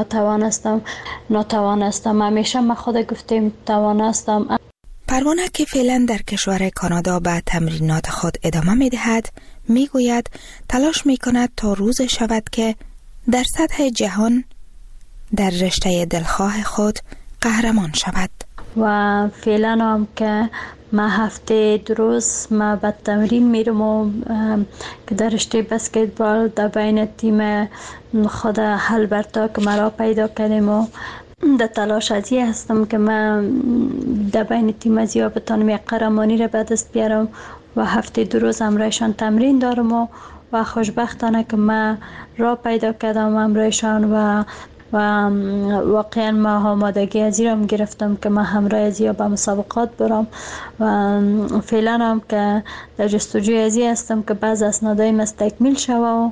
ناتوانستم. همیشه ما خود گفتیم توانستم. پروانه که فعلا در کشور کانادا به تمرینات خود ادامه می دهد می گوید تلاش می کند تا روز شود که در سطح جهان در رشته دلخواه خود قهرمان شود. و فعلا هم که ما هفته دو روز ما به تمرین میرم و که در رشته بسکتبال در بین تیم خود هلبرتا که مرا پیدا کردیم و در تلاش ازی هستم که من در بین تیم ازیا بتانم یک قهرمانی را به دست بیارم و هفته دو روز همراهشان تمرین دارم و خوشبختانه که من را پیدا کردم همراهشان و واقعا ما آمادگی ازی را گرفتم که من همراه ازیا به مسابقات برم و فعلا هم که در جستجوی ازی هستم که بعض اسنادای مستکمیل شوه و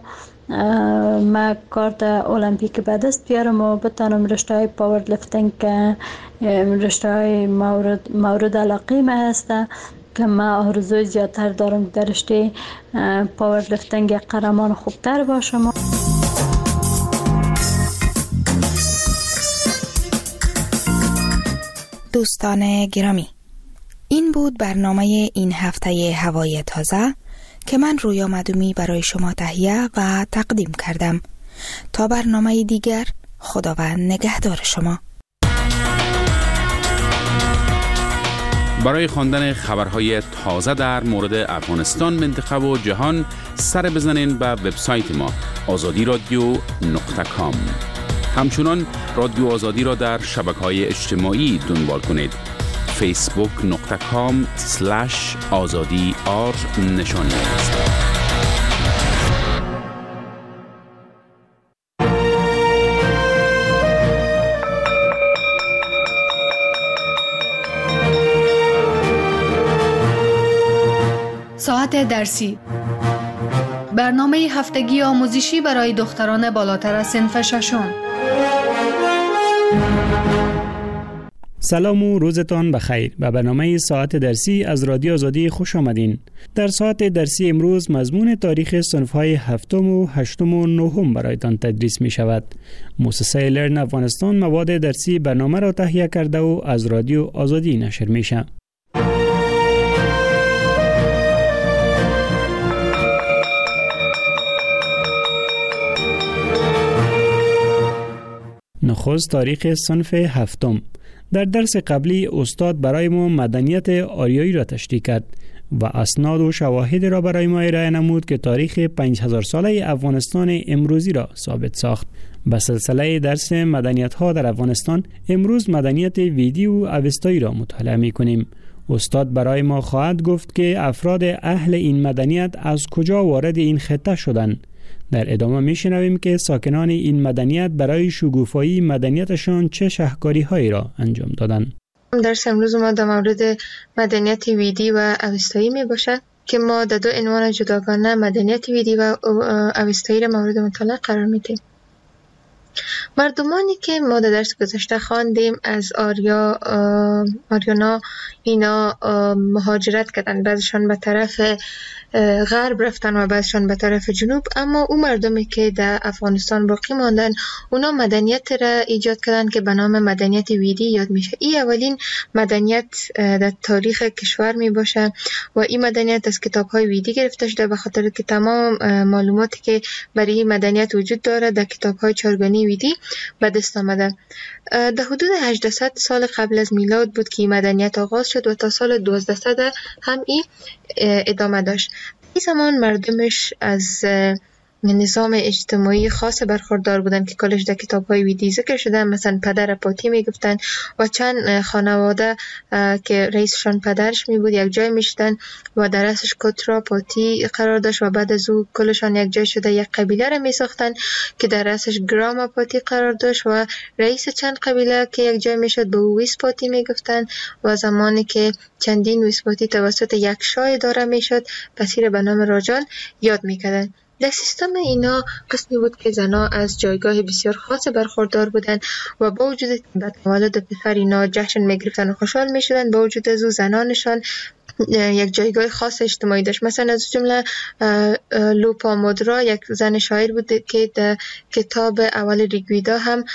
ما کارت المپیک به دست بیارم و بتانم رشته های پاور لیفتینگ که رشته های مورد علاقه ما هسته که من آرزوی زیادتر دارم در رشته پاور لیفتینگ قهرمان خوبتر باشم. دوستان گرامی، این بود برنامه این هفته هوای تازه که من رویا مدومی برای شما تهیه و تقدیم کردم. تا برنامه دیگر، خداوند نگهدار شما. برای خواندن خبرهای تازه در مورد افغانستان، منطقه و جهان سر بزنین به وبسایت ما azadi.radio.com. همچنان رادیو آزادی را در شبکه‌های اجتماعی دنبال کنید. facebook.com/azadi_r نشانی است. ساعت درسی، برنامه هفتگی آموزشی برای دختران بالاتر از صنف ششم. سلام و روزتان بخیر. به برنامه ساعت درسی از رادیو آزادی خوش آمدین. در ساعت درسی امروز مضمون تاریخ صنف‌های هفتم و هشتم و نهم برایتان تدریس می شود. مؤسسه لرن افغانستان مواد درسی برنامه را تهیه کرده و از رادیو آزادی نشر می شود. نخست تاریخ صنف هفتم. در درس قبلی استاد برای ما مدنیت آریایی را تشریح کرد و اسناد و شواهد را برای ما ارائه نمود که تاریخ 5000 ساله افغانستان امروزی را ثابت ساخت. به سلسله درس مدنیت ها در افغانستان امروز مدنیت ویدی و اوستایی را مطالعه می کنیم. استاد برای ما خواهد گفت که افراد اهل این مدنیت از کجا وارد این خطه شدند. در ادامه میشنویم که ساکنان این مدنیت برای شگوفایی مدنیتشان چه شهکاری‌هایی را انجام دادند. درس امروز ما در مورد مدنیت ویدی و اوستایی می باشد که ما در دو عنوان جداگانه مدنیت ویدی و اوستایی را مورد مطالعه قرار میدیم. مردمانی که ما در درس گذشته خواندیم از آریانا اینا مهاجرت کردن، بعضشان به طرف غرب رفتن و بعضشان به طرف جنوب، اما اون مردمی که در افغانستان باقی ماندن اونا مدنیت را ایجاد کردن که به نام مدنیت ویدی یاد میشه. این اولین مدنیت در تاریخ کشور می باشه و این مدنیت از کتاب های ویدی گرفته شده، به خاطر که تمام معلوماتی که برای این مدنیت وجود داره در کتاب های چارگانی ویدی به دست آمده. در حدود 800 سال قبل از میلاد بود که این مدنیت آغاز شد و تا سال 1200 هم این ادامه داشت. این زمان مردمش از نظام اجتماعی خاص برخوردار بودن که کلش در کتاب‌های ویدی ذکر شده. مثلا پدر پاتی میگفتن و چند خانواده که رئیسشان پدرش می بود یک جای میشدن و در رأسش کترا پاتی قرار داشت و بعد از او کلشان یک جای شده یک قبیله را میساختن که در رأسش گراما پاتی قرار داشت و رئیس چند قبیله که یک جای میشد به او ویس پاتی میگفتن و زمانی که چندین ویس پاتی توسط یک شاه اداره میشد پسیر به نام راجال یاد میکردن. در سیستم اینا قسمی بود که زنها از جایگاه بسیار خاص برخوردار بودند و با وجود به تولد پسر اینا جشن میگرفتن و خوشحال میشدن، با وجود از او زنانشان یک جایگاه خاص اجتماعی داشت. مثلا از جمله لوپامودرا یک زن شاعر بود که در کتاب اول ریگویدا هم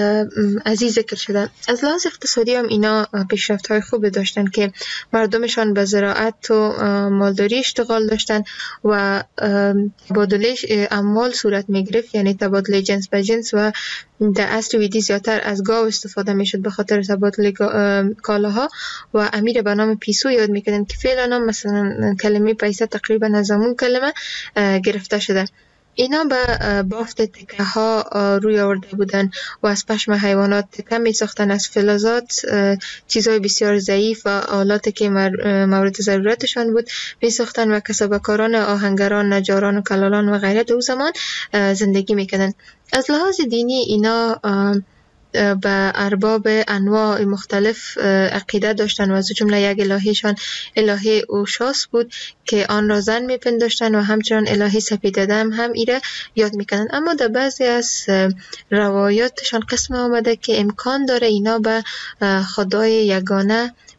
از این ذکر شده. از لحاظ اقتصادی هم اینا پیشرفت‌های خوب داشتن که مردمشان به زراعت و مالداری اشتغال داشتن و تبادله اموال صورت میگرفت، یعنی تبادله جنس به جنس، و در عصر ویدی زیادتر از گاو استفاده میشد به خاطر تبادل کالاها و امیر به نام پیسو یاد میکردن که فعلا هم مثلا کلمه پیسه تقریبا از همون کلمه گرفته شده. اینا به بافت تکه ها روی آورده بودن و از پشم حیوانات تکه می ساختن، از فلزات چیزهای بسیار ضعیف و آلاتی که مورد ضرورتشان بود می ساختن و کسابکاران آهنگران، نجاران و کلالان و غیره در زمان زندگی می کردن. از لحاظ دینی اینا به ارباب انواع مختلف عقیده داشتن و از جمله یک الهیشان الهه اوشاس بود که آن را زن میپنداشتن و همچنان الهه سپیددم هم ایره یاد میکنن. اما در بعضی از روایاتشان قسم آمده که امکان داره اینا به خدای یگانه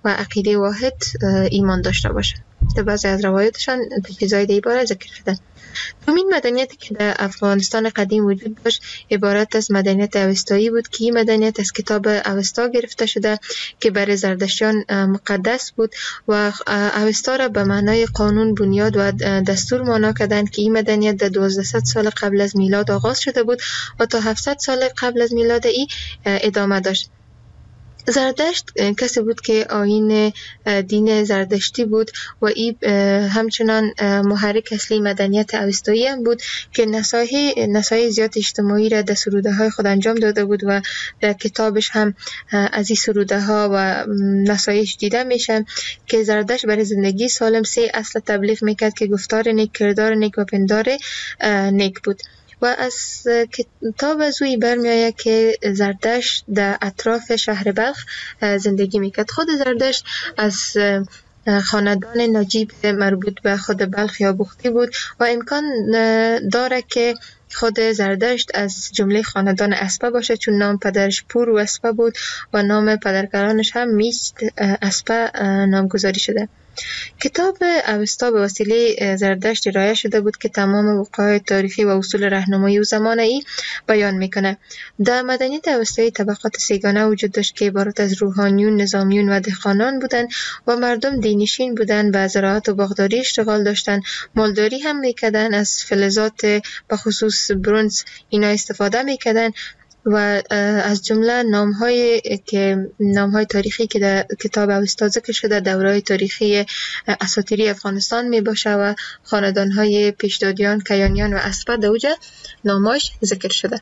و عقیده واحد ایمان داشته باشه. در بعضی از روایاتشان چیزای دیگه باره ذکر شده. دومین مدنیتی که در افغانستان قدیم وجود داشت عبارت از مدنیت اوستایی بود که این مدنیت از کتاب اوستا گرفته شده که برای زردشتیان مقدس بود و اوستا را به معنای قانون، بنیاد و دستور معنا کردند که این مدنیت در 1200 سال قبل از میلاد آغاز شده بود و تا 700 سال قبل از میلاد ای ادامه داشت. زردشت کسی بود که آیین دین زردشتی بود و این همچنان محرک اصلی مدنیت اوستایی هم بود که نصایح زیاد اجتماعی را در سروده های خود انجام داده بود و در کتابش هم از این سروده ها و نصایح دیده میشن که زردشت برای زندگی سالم 3 اصل تبلیغ میکرد که گفتار نیک، کردار نیک و پندار نیک بود. و از کتاب از اوی برمی آید که زردشت در اطراف شهر بلخ زندگی میکرد. خود زردشت از خاندان نجیب مربوط به خود بلخ یا بختی بود و امکان داره که خود زردشت از جمله خاندان اسپه باشه، چون نام پدرش پور و اسپه بود و نام پدرکلانش هم میست اسپه نامگذاری شده. کتاب اوستا به وسیله زردشت ارائه شده بود که تمام وقایع تاریخی و اصول راهنمایی و زمان ای بیان میکنه. در مدنیت اوستایی طبقات سیگانه وجود داشت که عبارت از روحانیون، نظامیون و دهقانان بودند و مردم دینشین بودند، به زراعت و باغداری اشتغال داشتند، مالداری هم میکردند، از فلزات به خصوص برنز اینا استفاده میکردند و از جمله نام‌های تاریخی که در کتاب اوستا ذکر شده دوره‌های تاریخی اساطیری افغانستان می باشه و خاندان‌های پیشدادیان، کیانیان و اسپه در اوج نام‌هاش ذکر شده.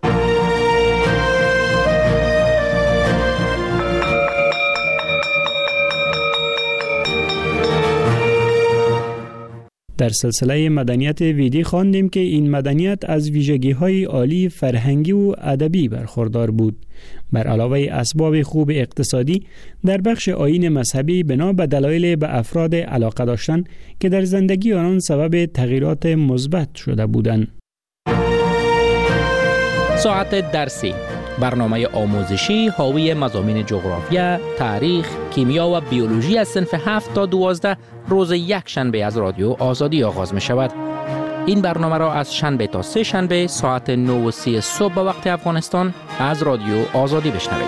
در سلسله مدنیت ویدی خواندیم که این مدنیت از ویژگی‌های عالی فرهنگی و ادبی برخوردار بود. بر علاوه اسباب خوب اقتصادی، در بخش آیین مذهبی بنا به دلایل به افراد علاقه داشتن که در زندگی آنان سبب تغییرات مثبت شده بودند. ساعت درسی، برنامه آموزشی حاوی مضامین جغرافیا، تاریخ، کیمیا و بیولوژی از صنف 7 تا 12 روز یک شنبه از رادیو آزادی آغاز می شود. این برنامه را از شنبه تا 3 شنبه ساعت 9:30 صبح به وقت افغانستان از رادیو آزادی بشنوید.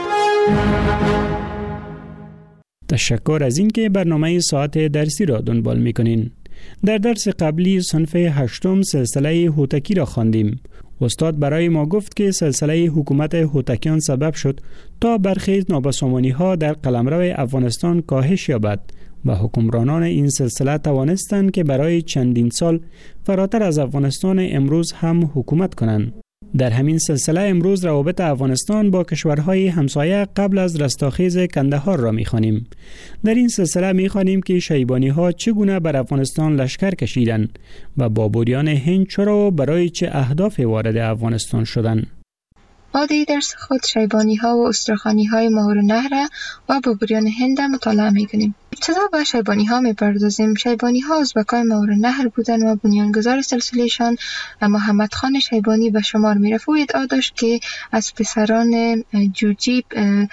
تشکر از اینکه برنامه ساعت درسی را دنبال می‌کنین. در درس قبلی صنف 8 سلسله هوتکی را خواندیم. استاد برای ما گفت که سلسله حکومت هوتکیان سبب شد تا برخی نابسامانی‌ها در قلمرو افغانستان کاهش یابد و حکمرانان این سلسله توانستند که برای چندین سال فراتر از افغانستان امروز هم حکومت کنند. در همین سلسله امروز روابط افغانستان با کشورهای همسایه قبل از رستاخیز کندهار را می‌خوانیم. در این سلسله می‌خوانیم که شیبانی‌ها چگونه بر افغانستان لشکر کشیدند و بابوریان هند چرا و برای چه اهداف وارد افغانستان شدند. ما در درس خود شیبانی‌ها و استرخانی‌های ماورالنهر و بابوریان هند مطالعه می‌کنیم. ابتدا به شیبانی‌ها می‌پردازیم. شیبانی‌ها ازبکای ماورالنهر بودند و بنیانگذار سلسله‌شان محمد خان شیبانی به شمار می‌رفت. او ادعا داشت که از پسران جوجیب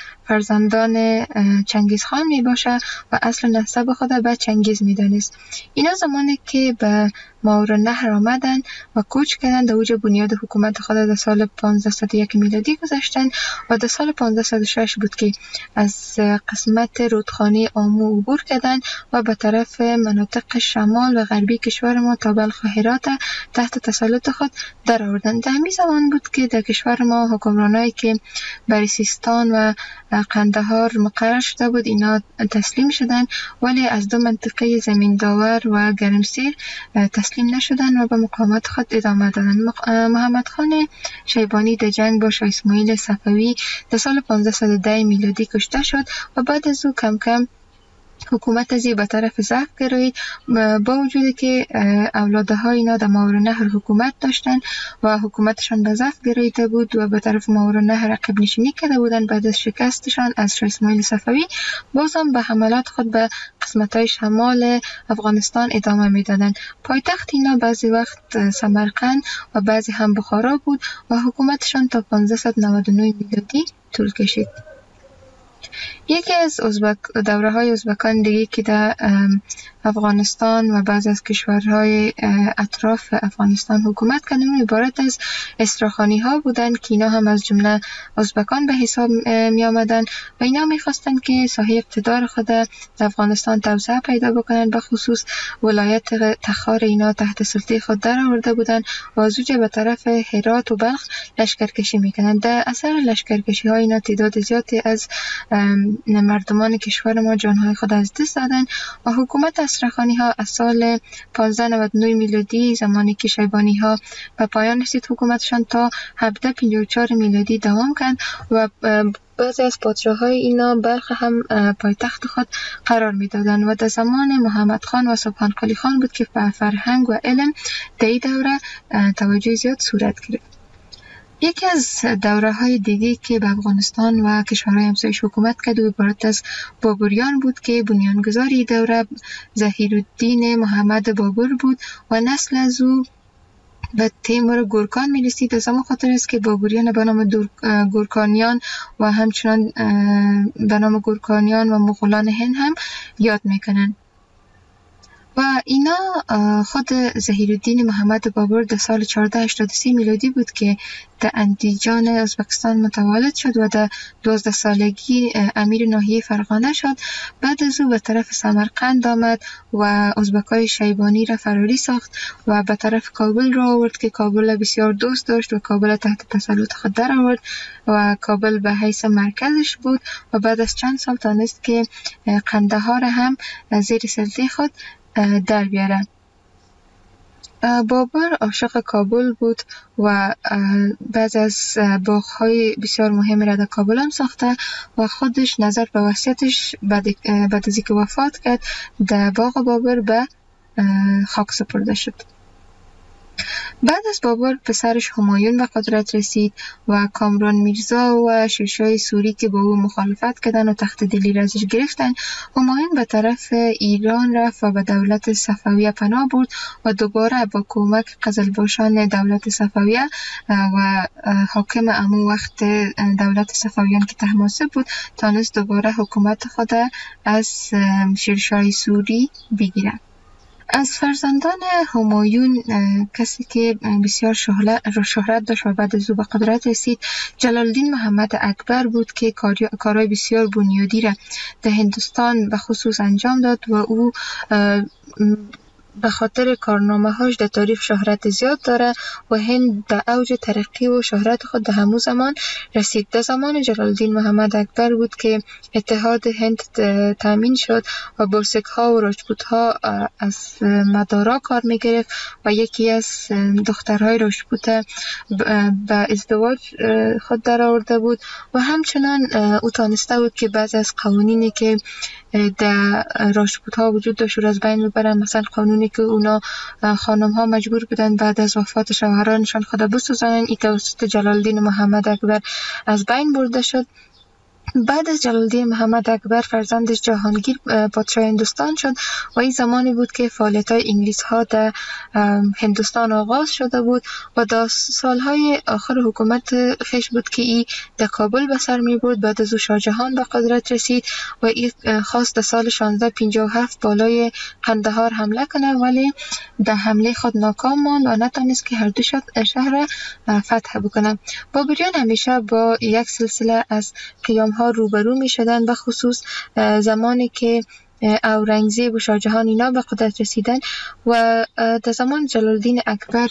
فرزندان چنگیز خان میباشه و اصل نسب خود به چنگیز میدانست. اینا زمانی که به ماورالنهر آمدن و کوچ کردن در اوج بنیاد حکومت خود در سال 1501 میلادی گذاشتن و در سال 1506 بود که از قسمت رودخانه آمو عبور کردن و به طرف مناطق شمال و غربی کشور ما تا بلخ و هرات تحت تسلط خود در آوردن. در همین زمان بود که در کشور ما حکمرانایی که بر سیستان و قندهار مقرر شده بود اینا تسلیم شدن، ولی از دو منطقه زمین داور و گرمسیر تسلیم نشدن و به مقاومت خود ادامه دادن. محمد خان شیبانی در جنگ با شاه اسماعیل صفوی در سال 1510 میلادی کشته شد و بعد از او کم کم حکومت ازی به طرف ضعف گرایید، با وجودی که اولادهای اینا در ماورالنهر حکومت داشتن و حکومتشان به ضعف گراییده بود و به طرف ماورالنهر عقب نشینی کرده بودن. بعد از شکستشان از شاه اسماعیل صفوی بازم به حملات خود به قسمت‌های شمال افغانستان ادامه میدادند. پایتخت اینا بعضی وقت سمرقند و بعضی هم بخارا بود و حکومتشان تا 1599 میلادی طول کشید. یکی از دوره های ازبکان دیگه که در افغانستان و بعض از کشورهای اطراف افغانستان حکومت کردن عبارت از استراخانی ها بودند که اینا هم از جمله ازبکان به حساب می آمدن و اینا می خواستند که ساحه اقتدار خود در افغانستان توسعه پیدا بکنند. به خصوص ولایت تخار اینا تحت سلطه خود در آورده بودند و از اونجا به طرف هرات و بلخ لشکرکشی میکنند. در اثر لشکرکشی ها اینا تعداد زیادی از مردمان کشور ما جانهای خود از دست دادند و حکومت استراخانی ها از سال 1599 میلادی زمانی که شیبانی ها به پایان رسید حکومتشان تا 1754 میلادی دوام کرد و بعضی از پادشاه‌های اینا بلخ هم پایتخت خود قرار می‌دادند و در زمان محمد خان و سبحان قلی خان بود که به فرهنگ و علم در این دوره توجه زیاد صورت گرفت. یکی از دوره‌های دیگه که به افغانستان و کشورهای همسایش حکومت کرد و عبارت از بابریان بود که بنیانگذار این دوره ظهیرالدین محمد بابر بود و نسل از او به تیمور گورکان می رسید. از همون خاطر است که بابریان به نام گورکانیان و همچنان به نام گورکانیان و مغولان هند هم یاد میکنن. و اینا خود ظهیرالدین محمد بابر در سال 1483 میلادی بود که در اندیجان ازبکستان متولد شد و در 12 سالگی امیر ناحیه فرغانه شد. بعد از او به طرف سمرقند آمد و ازبکای شیبانی را فراری ساخت و به طرف کابل را آورد که کابل بسیار دوست داشت و کابل تحت تسلط خود در آورد و کابل به حیث مرکزش بود و بعد از چند سال تانست که قندهار هم زیر سلطه خود در بیاره. بابر عاشق کابل بود و بعض از باغ‌های بسیار مهم را در کابل هم ساخته و خودش نظر به وصیتش بعد از اینکه وفات کرد در باغ بابر به خاک سپرده شد. بعد از بابر پسرش همایون به قدرت رسید و کامران میرزا و شیرشاه سوری که با او مخالفت کردند و تخت دلی را ازش گرفتند. همایون به طرف ایران رفت و به دولت صفویه پناه برد و دوباره با کمک قزلباشان دولت صفویه و حاکم امو وقت دولت صفویان که طهماسب بود تانست دوباره حکومت خود از شیرشاه سوری بگیرد. از فرزندان همایون کسی که بسیار شهرت داشت و بعد از او به قدرت رسید جلالالدین محمد اکبر بود که کارهای بسیار بنیادی را در هندوستان به خصوص انجام داد و او به خاطر کارنامه‌هاش در تاریخ شهرت زیاد داره و هند در اوج ترقی و شهرت خود در همون زمان رسید. در زمان جلالالدین محمد اکبر بود که اتحاد هند تامین شد و برسک‌ها و راجپوت‌ها از مدارا کار می‌گرفت و یکی از دخترهای راجپوت به ازدواج خود در آورده بود و همچنان او تانسته بود که بعضی از قوانینی که در راجپوت‌ها وجود داشت رو از بین ببرن. مثلا قانونی که اونا خانم‌ها مجبور بودن بعد از وفات شوهرانشان خود بسوزانن، این توسط جلالالدین محمد اکبر از بین برده شد. بعد از جلالالدین محمد اکبر فرزندش جهانگیر پادشاه هندوستان شد و این زمانی بود که فعالیت‌های انگلیس‌ها در هندوستان آغاز شده بود و در سالهای آخر حکومت خیش بود که این در کابل به سر می‌برد. بعد از او شاه جهان به قدرت رسید و این خواست در سال 1657 بالای قندهار حمله کنه ولی در حمله خود ناکام ماند و نتونست که هر دو شهر فتح بکنه. بابریان همیشه با یک سلسله از قیام‌ها روبرو می شدن، به خصوص زمانی که اورنگزیب و شاه جهان اینا به قدرت رسیدن و در زمان جلالالدین اکبر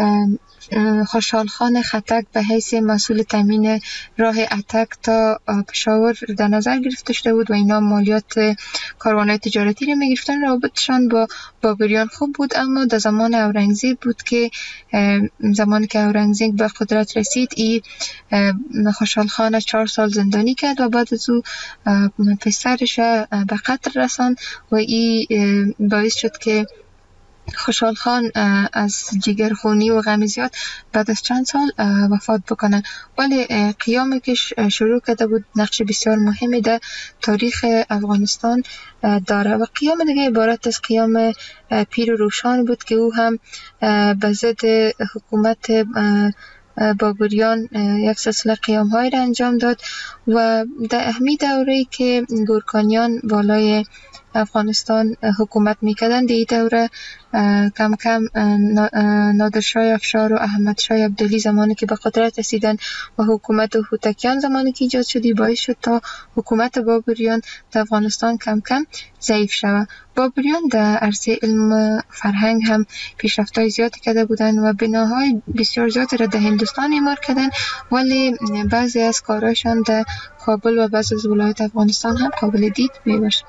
خوشحال خان خټک به حیث مسئول تامین راه اتک تا پشاور در نظر گرفته شده بود و اینا مالیات کاروان‌های تجارتی رو می‌گرفتن. رابطشان با بابریان خوب بود، اما در زمان اورنگزیب بود که زمانی که اورنگزیب به قدرت رسید این خوشحال خان 4 سال زندانی کرد و بعد از او پسرش به قتل رساند و این باعث شد که خوشحال خان از جگرخونی و غم زیاد بعد از چند سال وفات بکنه. ولی قیامی که شروع کرده بود نقش بسیار مهمی در تاریخ افغانستان داره و قیام دیگه عبارت از قیام پیر روشان بود که او هم به ضد حکومت بابریان یک سلسله قیام های را انجام داد و در اهمی دوره که گورکانیان بالای افغانستان حکومت میکردند، این دوره کم کم نادرشاه افشار و احمد شاه عبدالی زمانی که به قدرت رسیدن و حکومت هوتکیان زمانی که ایجاد شدی باعث شد تا حکومت بابریان در افغانستان کم کم ضعیف شود. بابریان در عرصه علم فرهنگ هم پیشرفت‌های زیادی کرده بودند و بناهای بسیار زیادی را در هندوستان اعمار کردند، ولی بعضی از کارهایشان در کابل و بعضی از ولایات افغانستان هم قابل دید میباشد.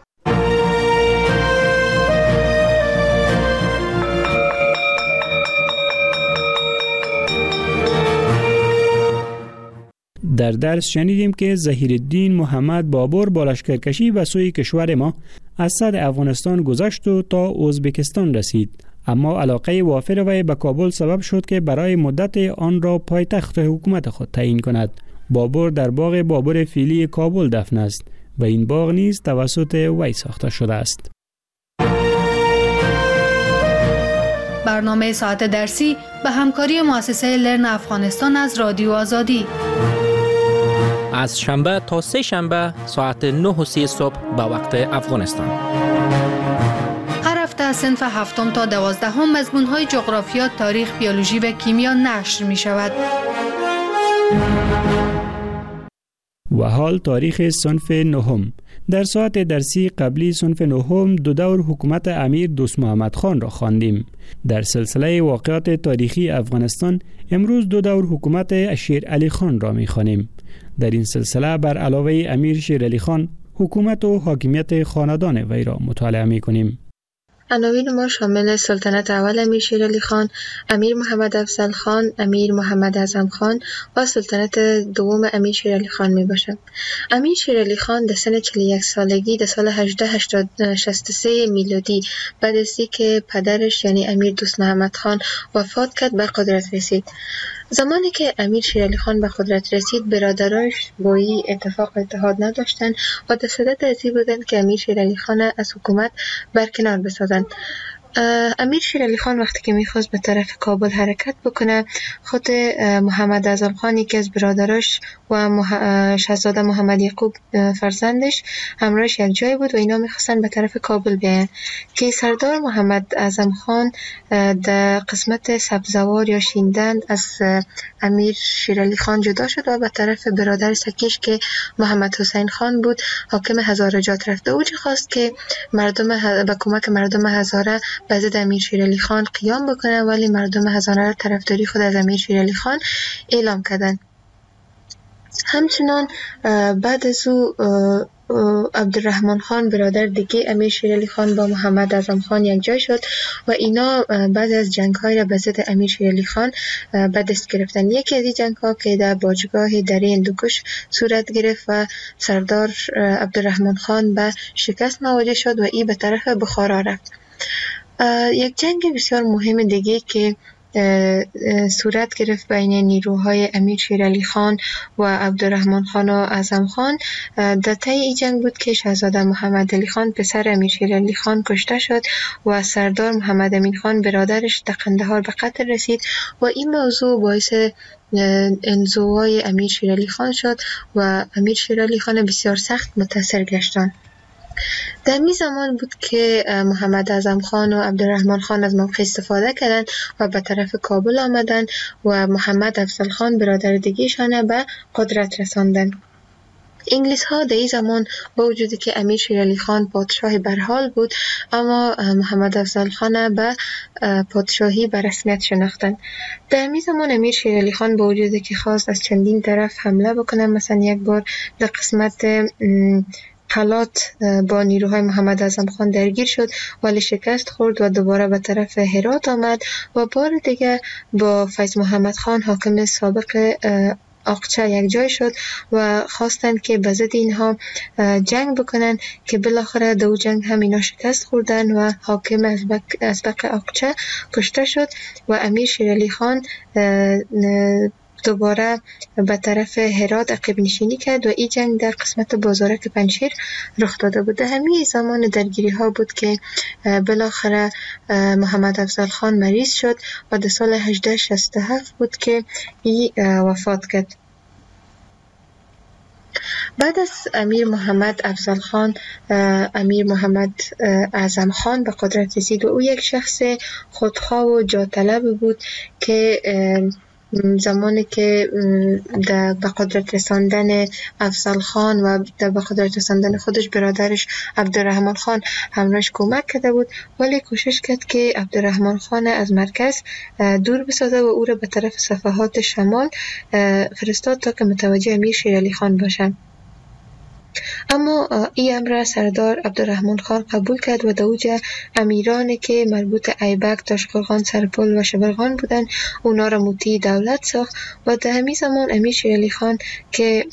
در درس شنیدیم که ظهیرالدین محمد بابر با لشکرکشی به سوی کشور ما از صد افغانستان گذشت و تا ازبکستان رسید، اما علاقه وافر وی به کابل سبب شد که برای مدت آن را پایتخت حکومت خود تعیین کند. بابر در باغ بابر فیلی کابل دفن است و این باغ نیز توسط وی ساخته شده است. برنامه ساعت درسی به همکاری مؤسسه لرن افغانستان از رادیو آزادی از شنبه تا سه شنبه ساعت 9:30 صبح به وقت افغانستان. هر هفته از صنف 7 تا 12 مضمون‌های جغرافیا، تاریخ، بیولوژی و کیمیا نشر می شود. و حال تاریخ صنف 9. در ساعت درسی قبلی صنف 9 دو دور حکومت امیر دوست محمد خان را خواندیم. در سلسله واقعات تاریخی افغانستان امروز دو دور حکومت شیر علی خان را می خوانیم. در این سلسله بر علاوه امیر شیر علی خان حکومت و حاکمیت خاندان وی را مطالعه می کنیم. عناوین ما شامل سلطنت اول امیر شیر علی خان، امیر محمد افضل خان، امیر محمد اعظم خان و سلطنت دوم امیر شیر علی خان می باشد. امیر شیر علی خان در سن 41 سالگی در سال 1863 میلادی بعد از اینکه پدرش یعنی امیر دوست محمد خان وفات کرد به قدرت رسید. زمانی که امیر شیر علی خان به قدرت رسید، برادرایش با این اتفاق اتحاد نداشتند و در صدد از این بودند که امیر شیر علی خان از حکومت برکنار بسازند. امیر شیر علی خان وقتی که میخواست به طرف کابل حرکت بکنه، خود محمد اعظم خان یکی از برادراش و شاهزاده محمد یعقوب فرزندش همراهش یک جای بود و اینا میخواستن به طرف کابل بیاین که سردار محمد اعظم خان در قسمت سبزوار یا شیندند از امیر شیر علی خان جدا شد و به طرف برادر سکیش که محمد حسین خان بود حاکم هزارجات رفت. او خواست که مردم به کمک مردم هزاره به ضد امیر شیر علی خان قیام بکنه، ولی مردم هزاره طرفداری خود از امیر شیر علی خان اعلام کردند. همچنان بعد از او عبدالرحمن خان برادر دیگه امیر شیر علی خان با محمد اعظم خان یک جای شد و اینا بعد از جنگ‌های را به ضد امیر شیر علی خان به دست گرفتن. یکی از این جنگ‌ها که در باجگاه دره هندوکش صورت گرفت و سردار عبدالرحمن خان به شکست مواجه شد و این به طرف بخارا رفت. یک جنگ بسیار مهم دیگه که صورت گرفت بین نیروهای امیر شیر علی خان و عبدالرحمن خان و اعظم خان در طی این جنگ بود که شاهزاده محمد علی خان پسر امیر شیر علی خان کشته شد و سردار محمد امین خان برادرش در قندهار به قتل رسید و این موضوع باعث انزوای امیر شیر علی خان شد و امیر شیر علی خان بسیار سخت متاثر گشتند. در می زمان بود که محمد اعظم خان و عبدالرحمن خان از موقع استفاده کردند و به طرف کابل آمدند و محمد افضل خان برادر دیگه‌شان به قدرت رساندند. انگلیس ها در این زمان با وجودی که امیر شیر علی خان پادشاه برحال بود، اما محمد افضل خان به پادشاهی به رسمیت شناختند. در این زمان امیر شیر علی خان با وجودی که خواست از چندین طرف حمله بکنه، مثلا یک بار در قسمت حالات با نیروهای محمد اعظم خان درگیر شد ولی شکست خورد و دوباره به طرف هرات آمد و بار دیگه با فیض محمد خان حاکم سابق آقچه یک جای شد و خواستند که به ضد اینها جنگ بکنن که بالاخره دو جنگ هم اینا شکست خوردن و حاکم ازبق آقچه کشته شد و امیر شیر علی خان دوباره به طرف هرات عقب نشینی کرد و این جنگ در قسمت بازارک پنجشیر رخ داده بود. همین زمان درگیری ها بود که بالاخره محمد افضل خان مریض شد و در سال 1867 بود که این وفات کرد. بعد از امیر محمد افضل خان، امیر محمد اعظم خان به قدرت رسید و او یک شخص خودخواه و جاطلب بود که زمانی که به قدرت رساندن افضل خان و به قدرت رساندن خودش برادرش عبدالرحمن خان همراهش کمک کرده بود، ولی کوشش کرد که عبدالرحمن خان از مرکز دور بسازه و او را به طرف صفحات شمال فرستاد تا که متوجه امیر شیرعلی خان باشند. اما این امر سردار عبدالرحمن خان قبول کرد و دوجه امیرانی که مربوط ایبک، تاشقرغان، سرپل و شبرغان بودند اونا را مطیع دولت ساخت و در همین زمان امیر شیرعلی خان که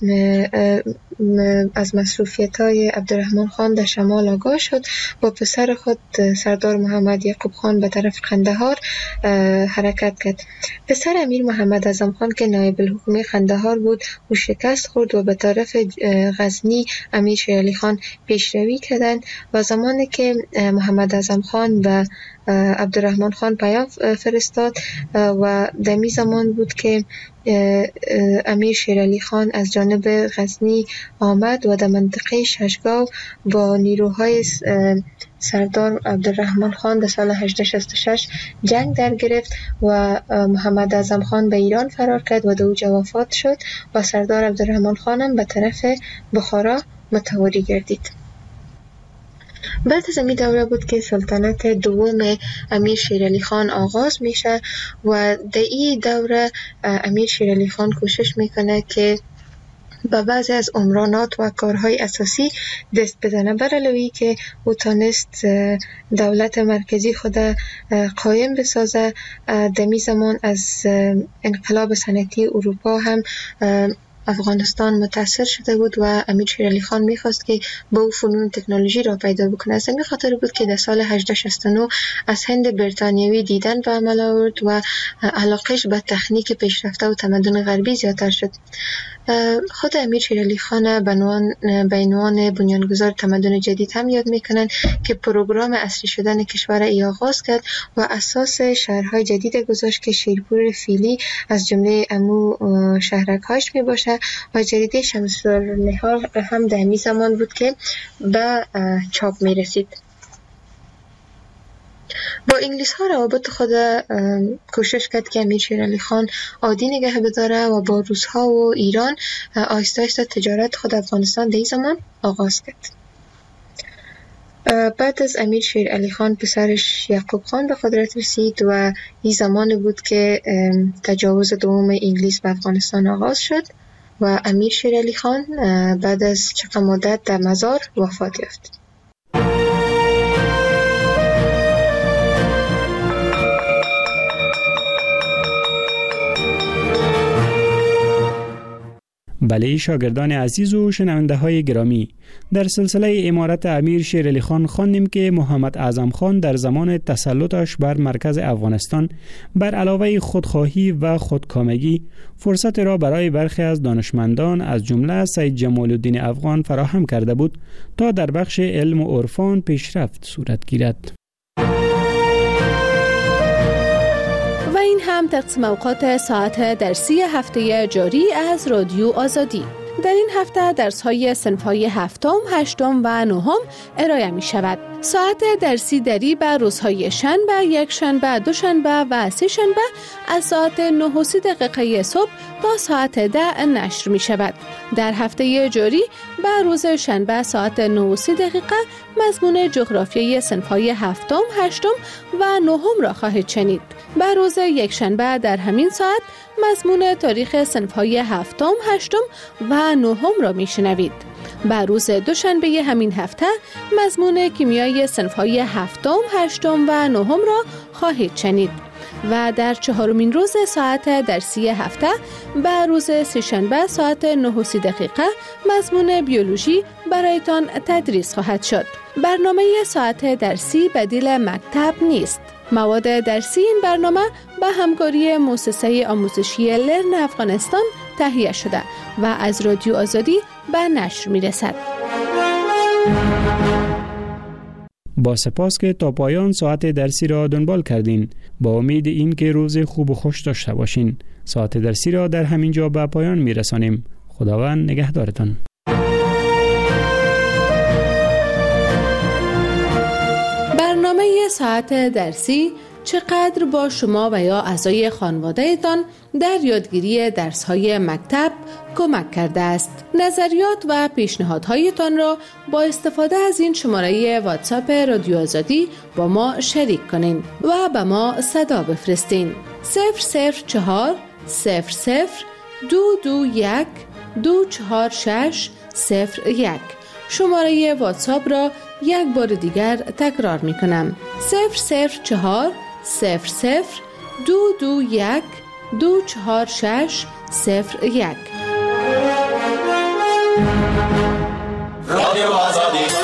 از مصروفیت های عبدالرحمن خان در شمال آگاه شد با پسر خود سردار محمد یعقوب خان به طرف قندهار حرکت کرد. پسر امیر محمد اعظم خان که نایب الحکومه قندهار بود او شکست خورد و به طرف غزنی امیر شیرعلی خان پیشروی کردند و زمانی که محمد اعظم خان و عبدالرحمن خان پیام فرستاد و در می زمان بود که امیر شیرعلی خان از جانب غزنی آمد و در منطقه ششگاو با نیروهای سردار عبدالرحمن خان در سال 1866 جنگ در گرفت و محمد اعظم خان به ایران فرار کرد و در اوجا وفات شد و سردار عبدالرحمن خان هم به طرف بخارا متواری گردید. بعد از این دوره بود که سلطنت دوم امیر شیرعلی خان آغاز میشه و در این دوره امیر شیرعلی خان کوشش میکنه که به بعضی از عمرانات و کارهای اساسی دست بزنه، برعلاوه که او تانست دولت مرکزی خود قایم بسازه. دمی زمان از انقلاب صنعتی اروپا هم افغانستان متاثر شده بود و امیر شیرعلی خان میخواست که با او فنون تکنولوژی را پیدا بکنه. از همین خاطر بود که در سال 1869 از هند بریتانیوی دیدن به عمل آورد و علاقش به تکنیک پیشرفته و تمدن غربی زیادتر شد. خود امیر شیرعلی خان به عنوان بنیانگذار تمدن جدید هم یاد میکنن که پروگرام عصری شدن کشور ای آغاز کرد و اساس شهرهای جدید گذاشت که شیرپور فیلی از جمله امو شهرک‌هاش می باشه و جریده شمس النهار هم در همین زمان بود که به چاپ می رسید. با انگلیس ها روابط خود کوشش کرد که امیر شیرعلی خان عادی نگه بداره و با روس ها و ایران آهسته آهسته تجارت خود افغانستان در این زمان آغاز کرد. بعد از امیر شیرعلی خان پسرش یعقوب خان به قدرت رسید و این زمان بود که تجاوز دوم انگلیس به افغانستان آغاز شد و امیر شیرعلی خان بعد از چند مدت در مزار وفات یافت. بله شاگردان عزیز و شنونده های گرامی، در سلسله امارت امیر شیرعلی خان خواندیم که محمد اعظم خان در زمان تسلطش بر مرکز افغانستان بر علاوه خودخواهی و خودکامگی فرصت را برای برخی از دانشمندان از جمله سید جمال الدین افغان فراهم کرده بود تا در بخش علم و عرفان پیشرفت صورت گیرد. و این هم تقسیم اوقات ساعت درسی هفته جاری از رادیو آزادی. در این هفته درس‌های صنف‌های هفتم، هشتم و نهم ارائه می‌شود. ساعت درسی دری به روزهای شنبه، یک شنبه، دوشنبه و سه شنبه از ساعت 9:30 صبح تا ساعت 10 نشر می‌شود. در هفته جاری به روز شنبه ساعت 9:30 مضمون جغرافیای صنف‌های هفتم، هشتم و نهم را خواهید شنید. به روز یک شنبه در همین ساعت مضمون تاریخ صنف‌های هفتم، هشتم و نهم را میشنوید. به روز دوشنبه همین هفته مضمون کیمیای صنف‌های هفتم، هشتم و نهم را خواهید شنید. و در چهارمین روز ساعت درسی هفته به روز سه‌شنبه ساعت 9:30 مضمون بیولوژی برایتان تدریس خواهد شد. برنامه ساعت درسی بدیل مکتب نیست. مواد درسی این برنامه به همکاری مؤسسه آموزشی لرن افغانستان تهیه شده و از رادیو آزادی به نشر می‌رسد. با سپاس که تا پایان ساعت درسی را دنبال کردین. با امید این که روز خوب و خوش داشته باشین. ساعت درسی را در همین جا به پایان می‌رسانیم. خداوند نگهدارتان. برنامه ساعت درسی چقدر با شما و یا اعضای خانواده‌تان در یادگیری درس‌های مکتب کمک کرده است. نظریات و پیشنهادهایتان را با استفاده از این شماره واتساپ رادیو آزادی با ما شریک کنین و به ما صدا بفرستین. 004 00 221 246 01. شماره واتساپ را یک بار دیگر تکرار می کنم. 004 00 221 246 01. رادیو آزادی.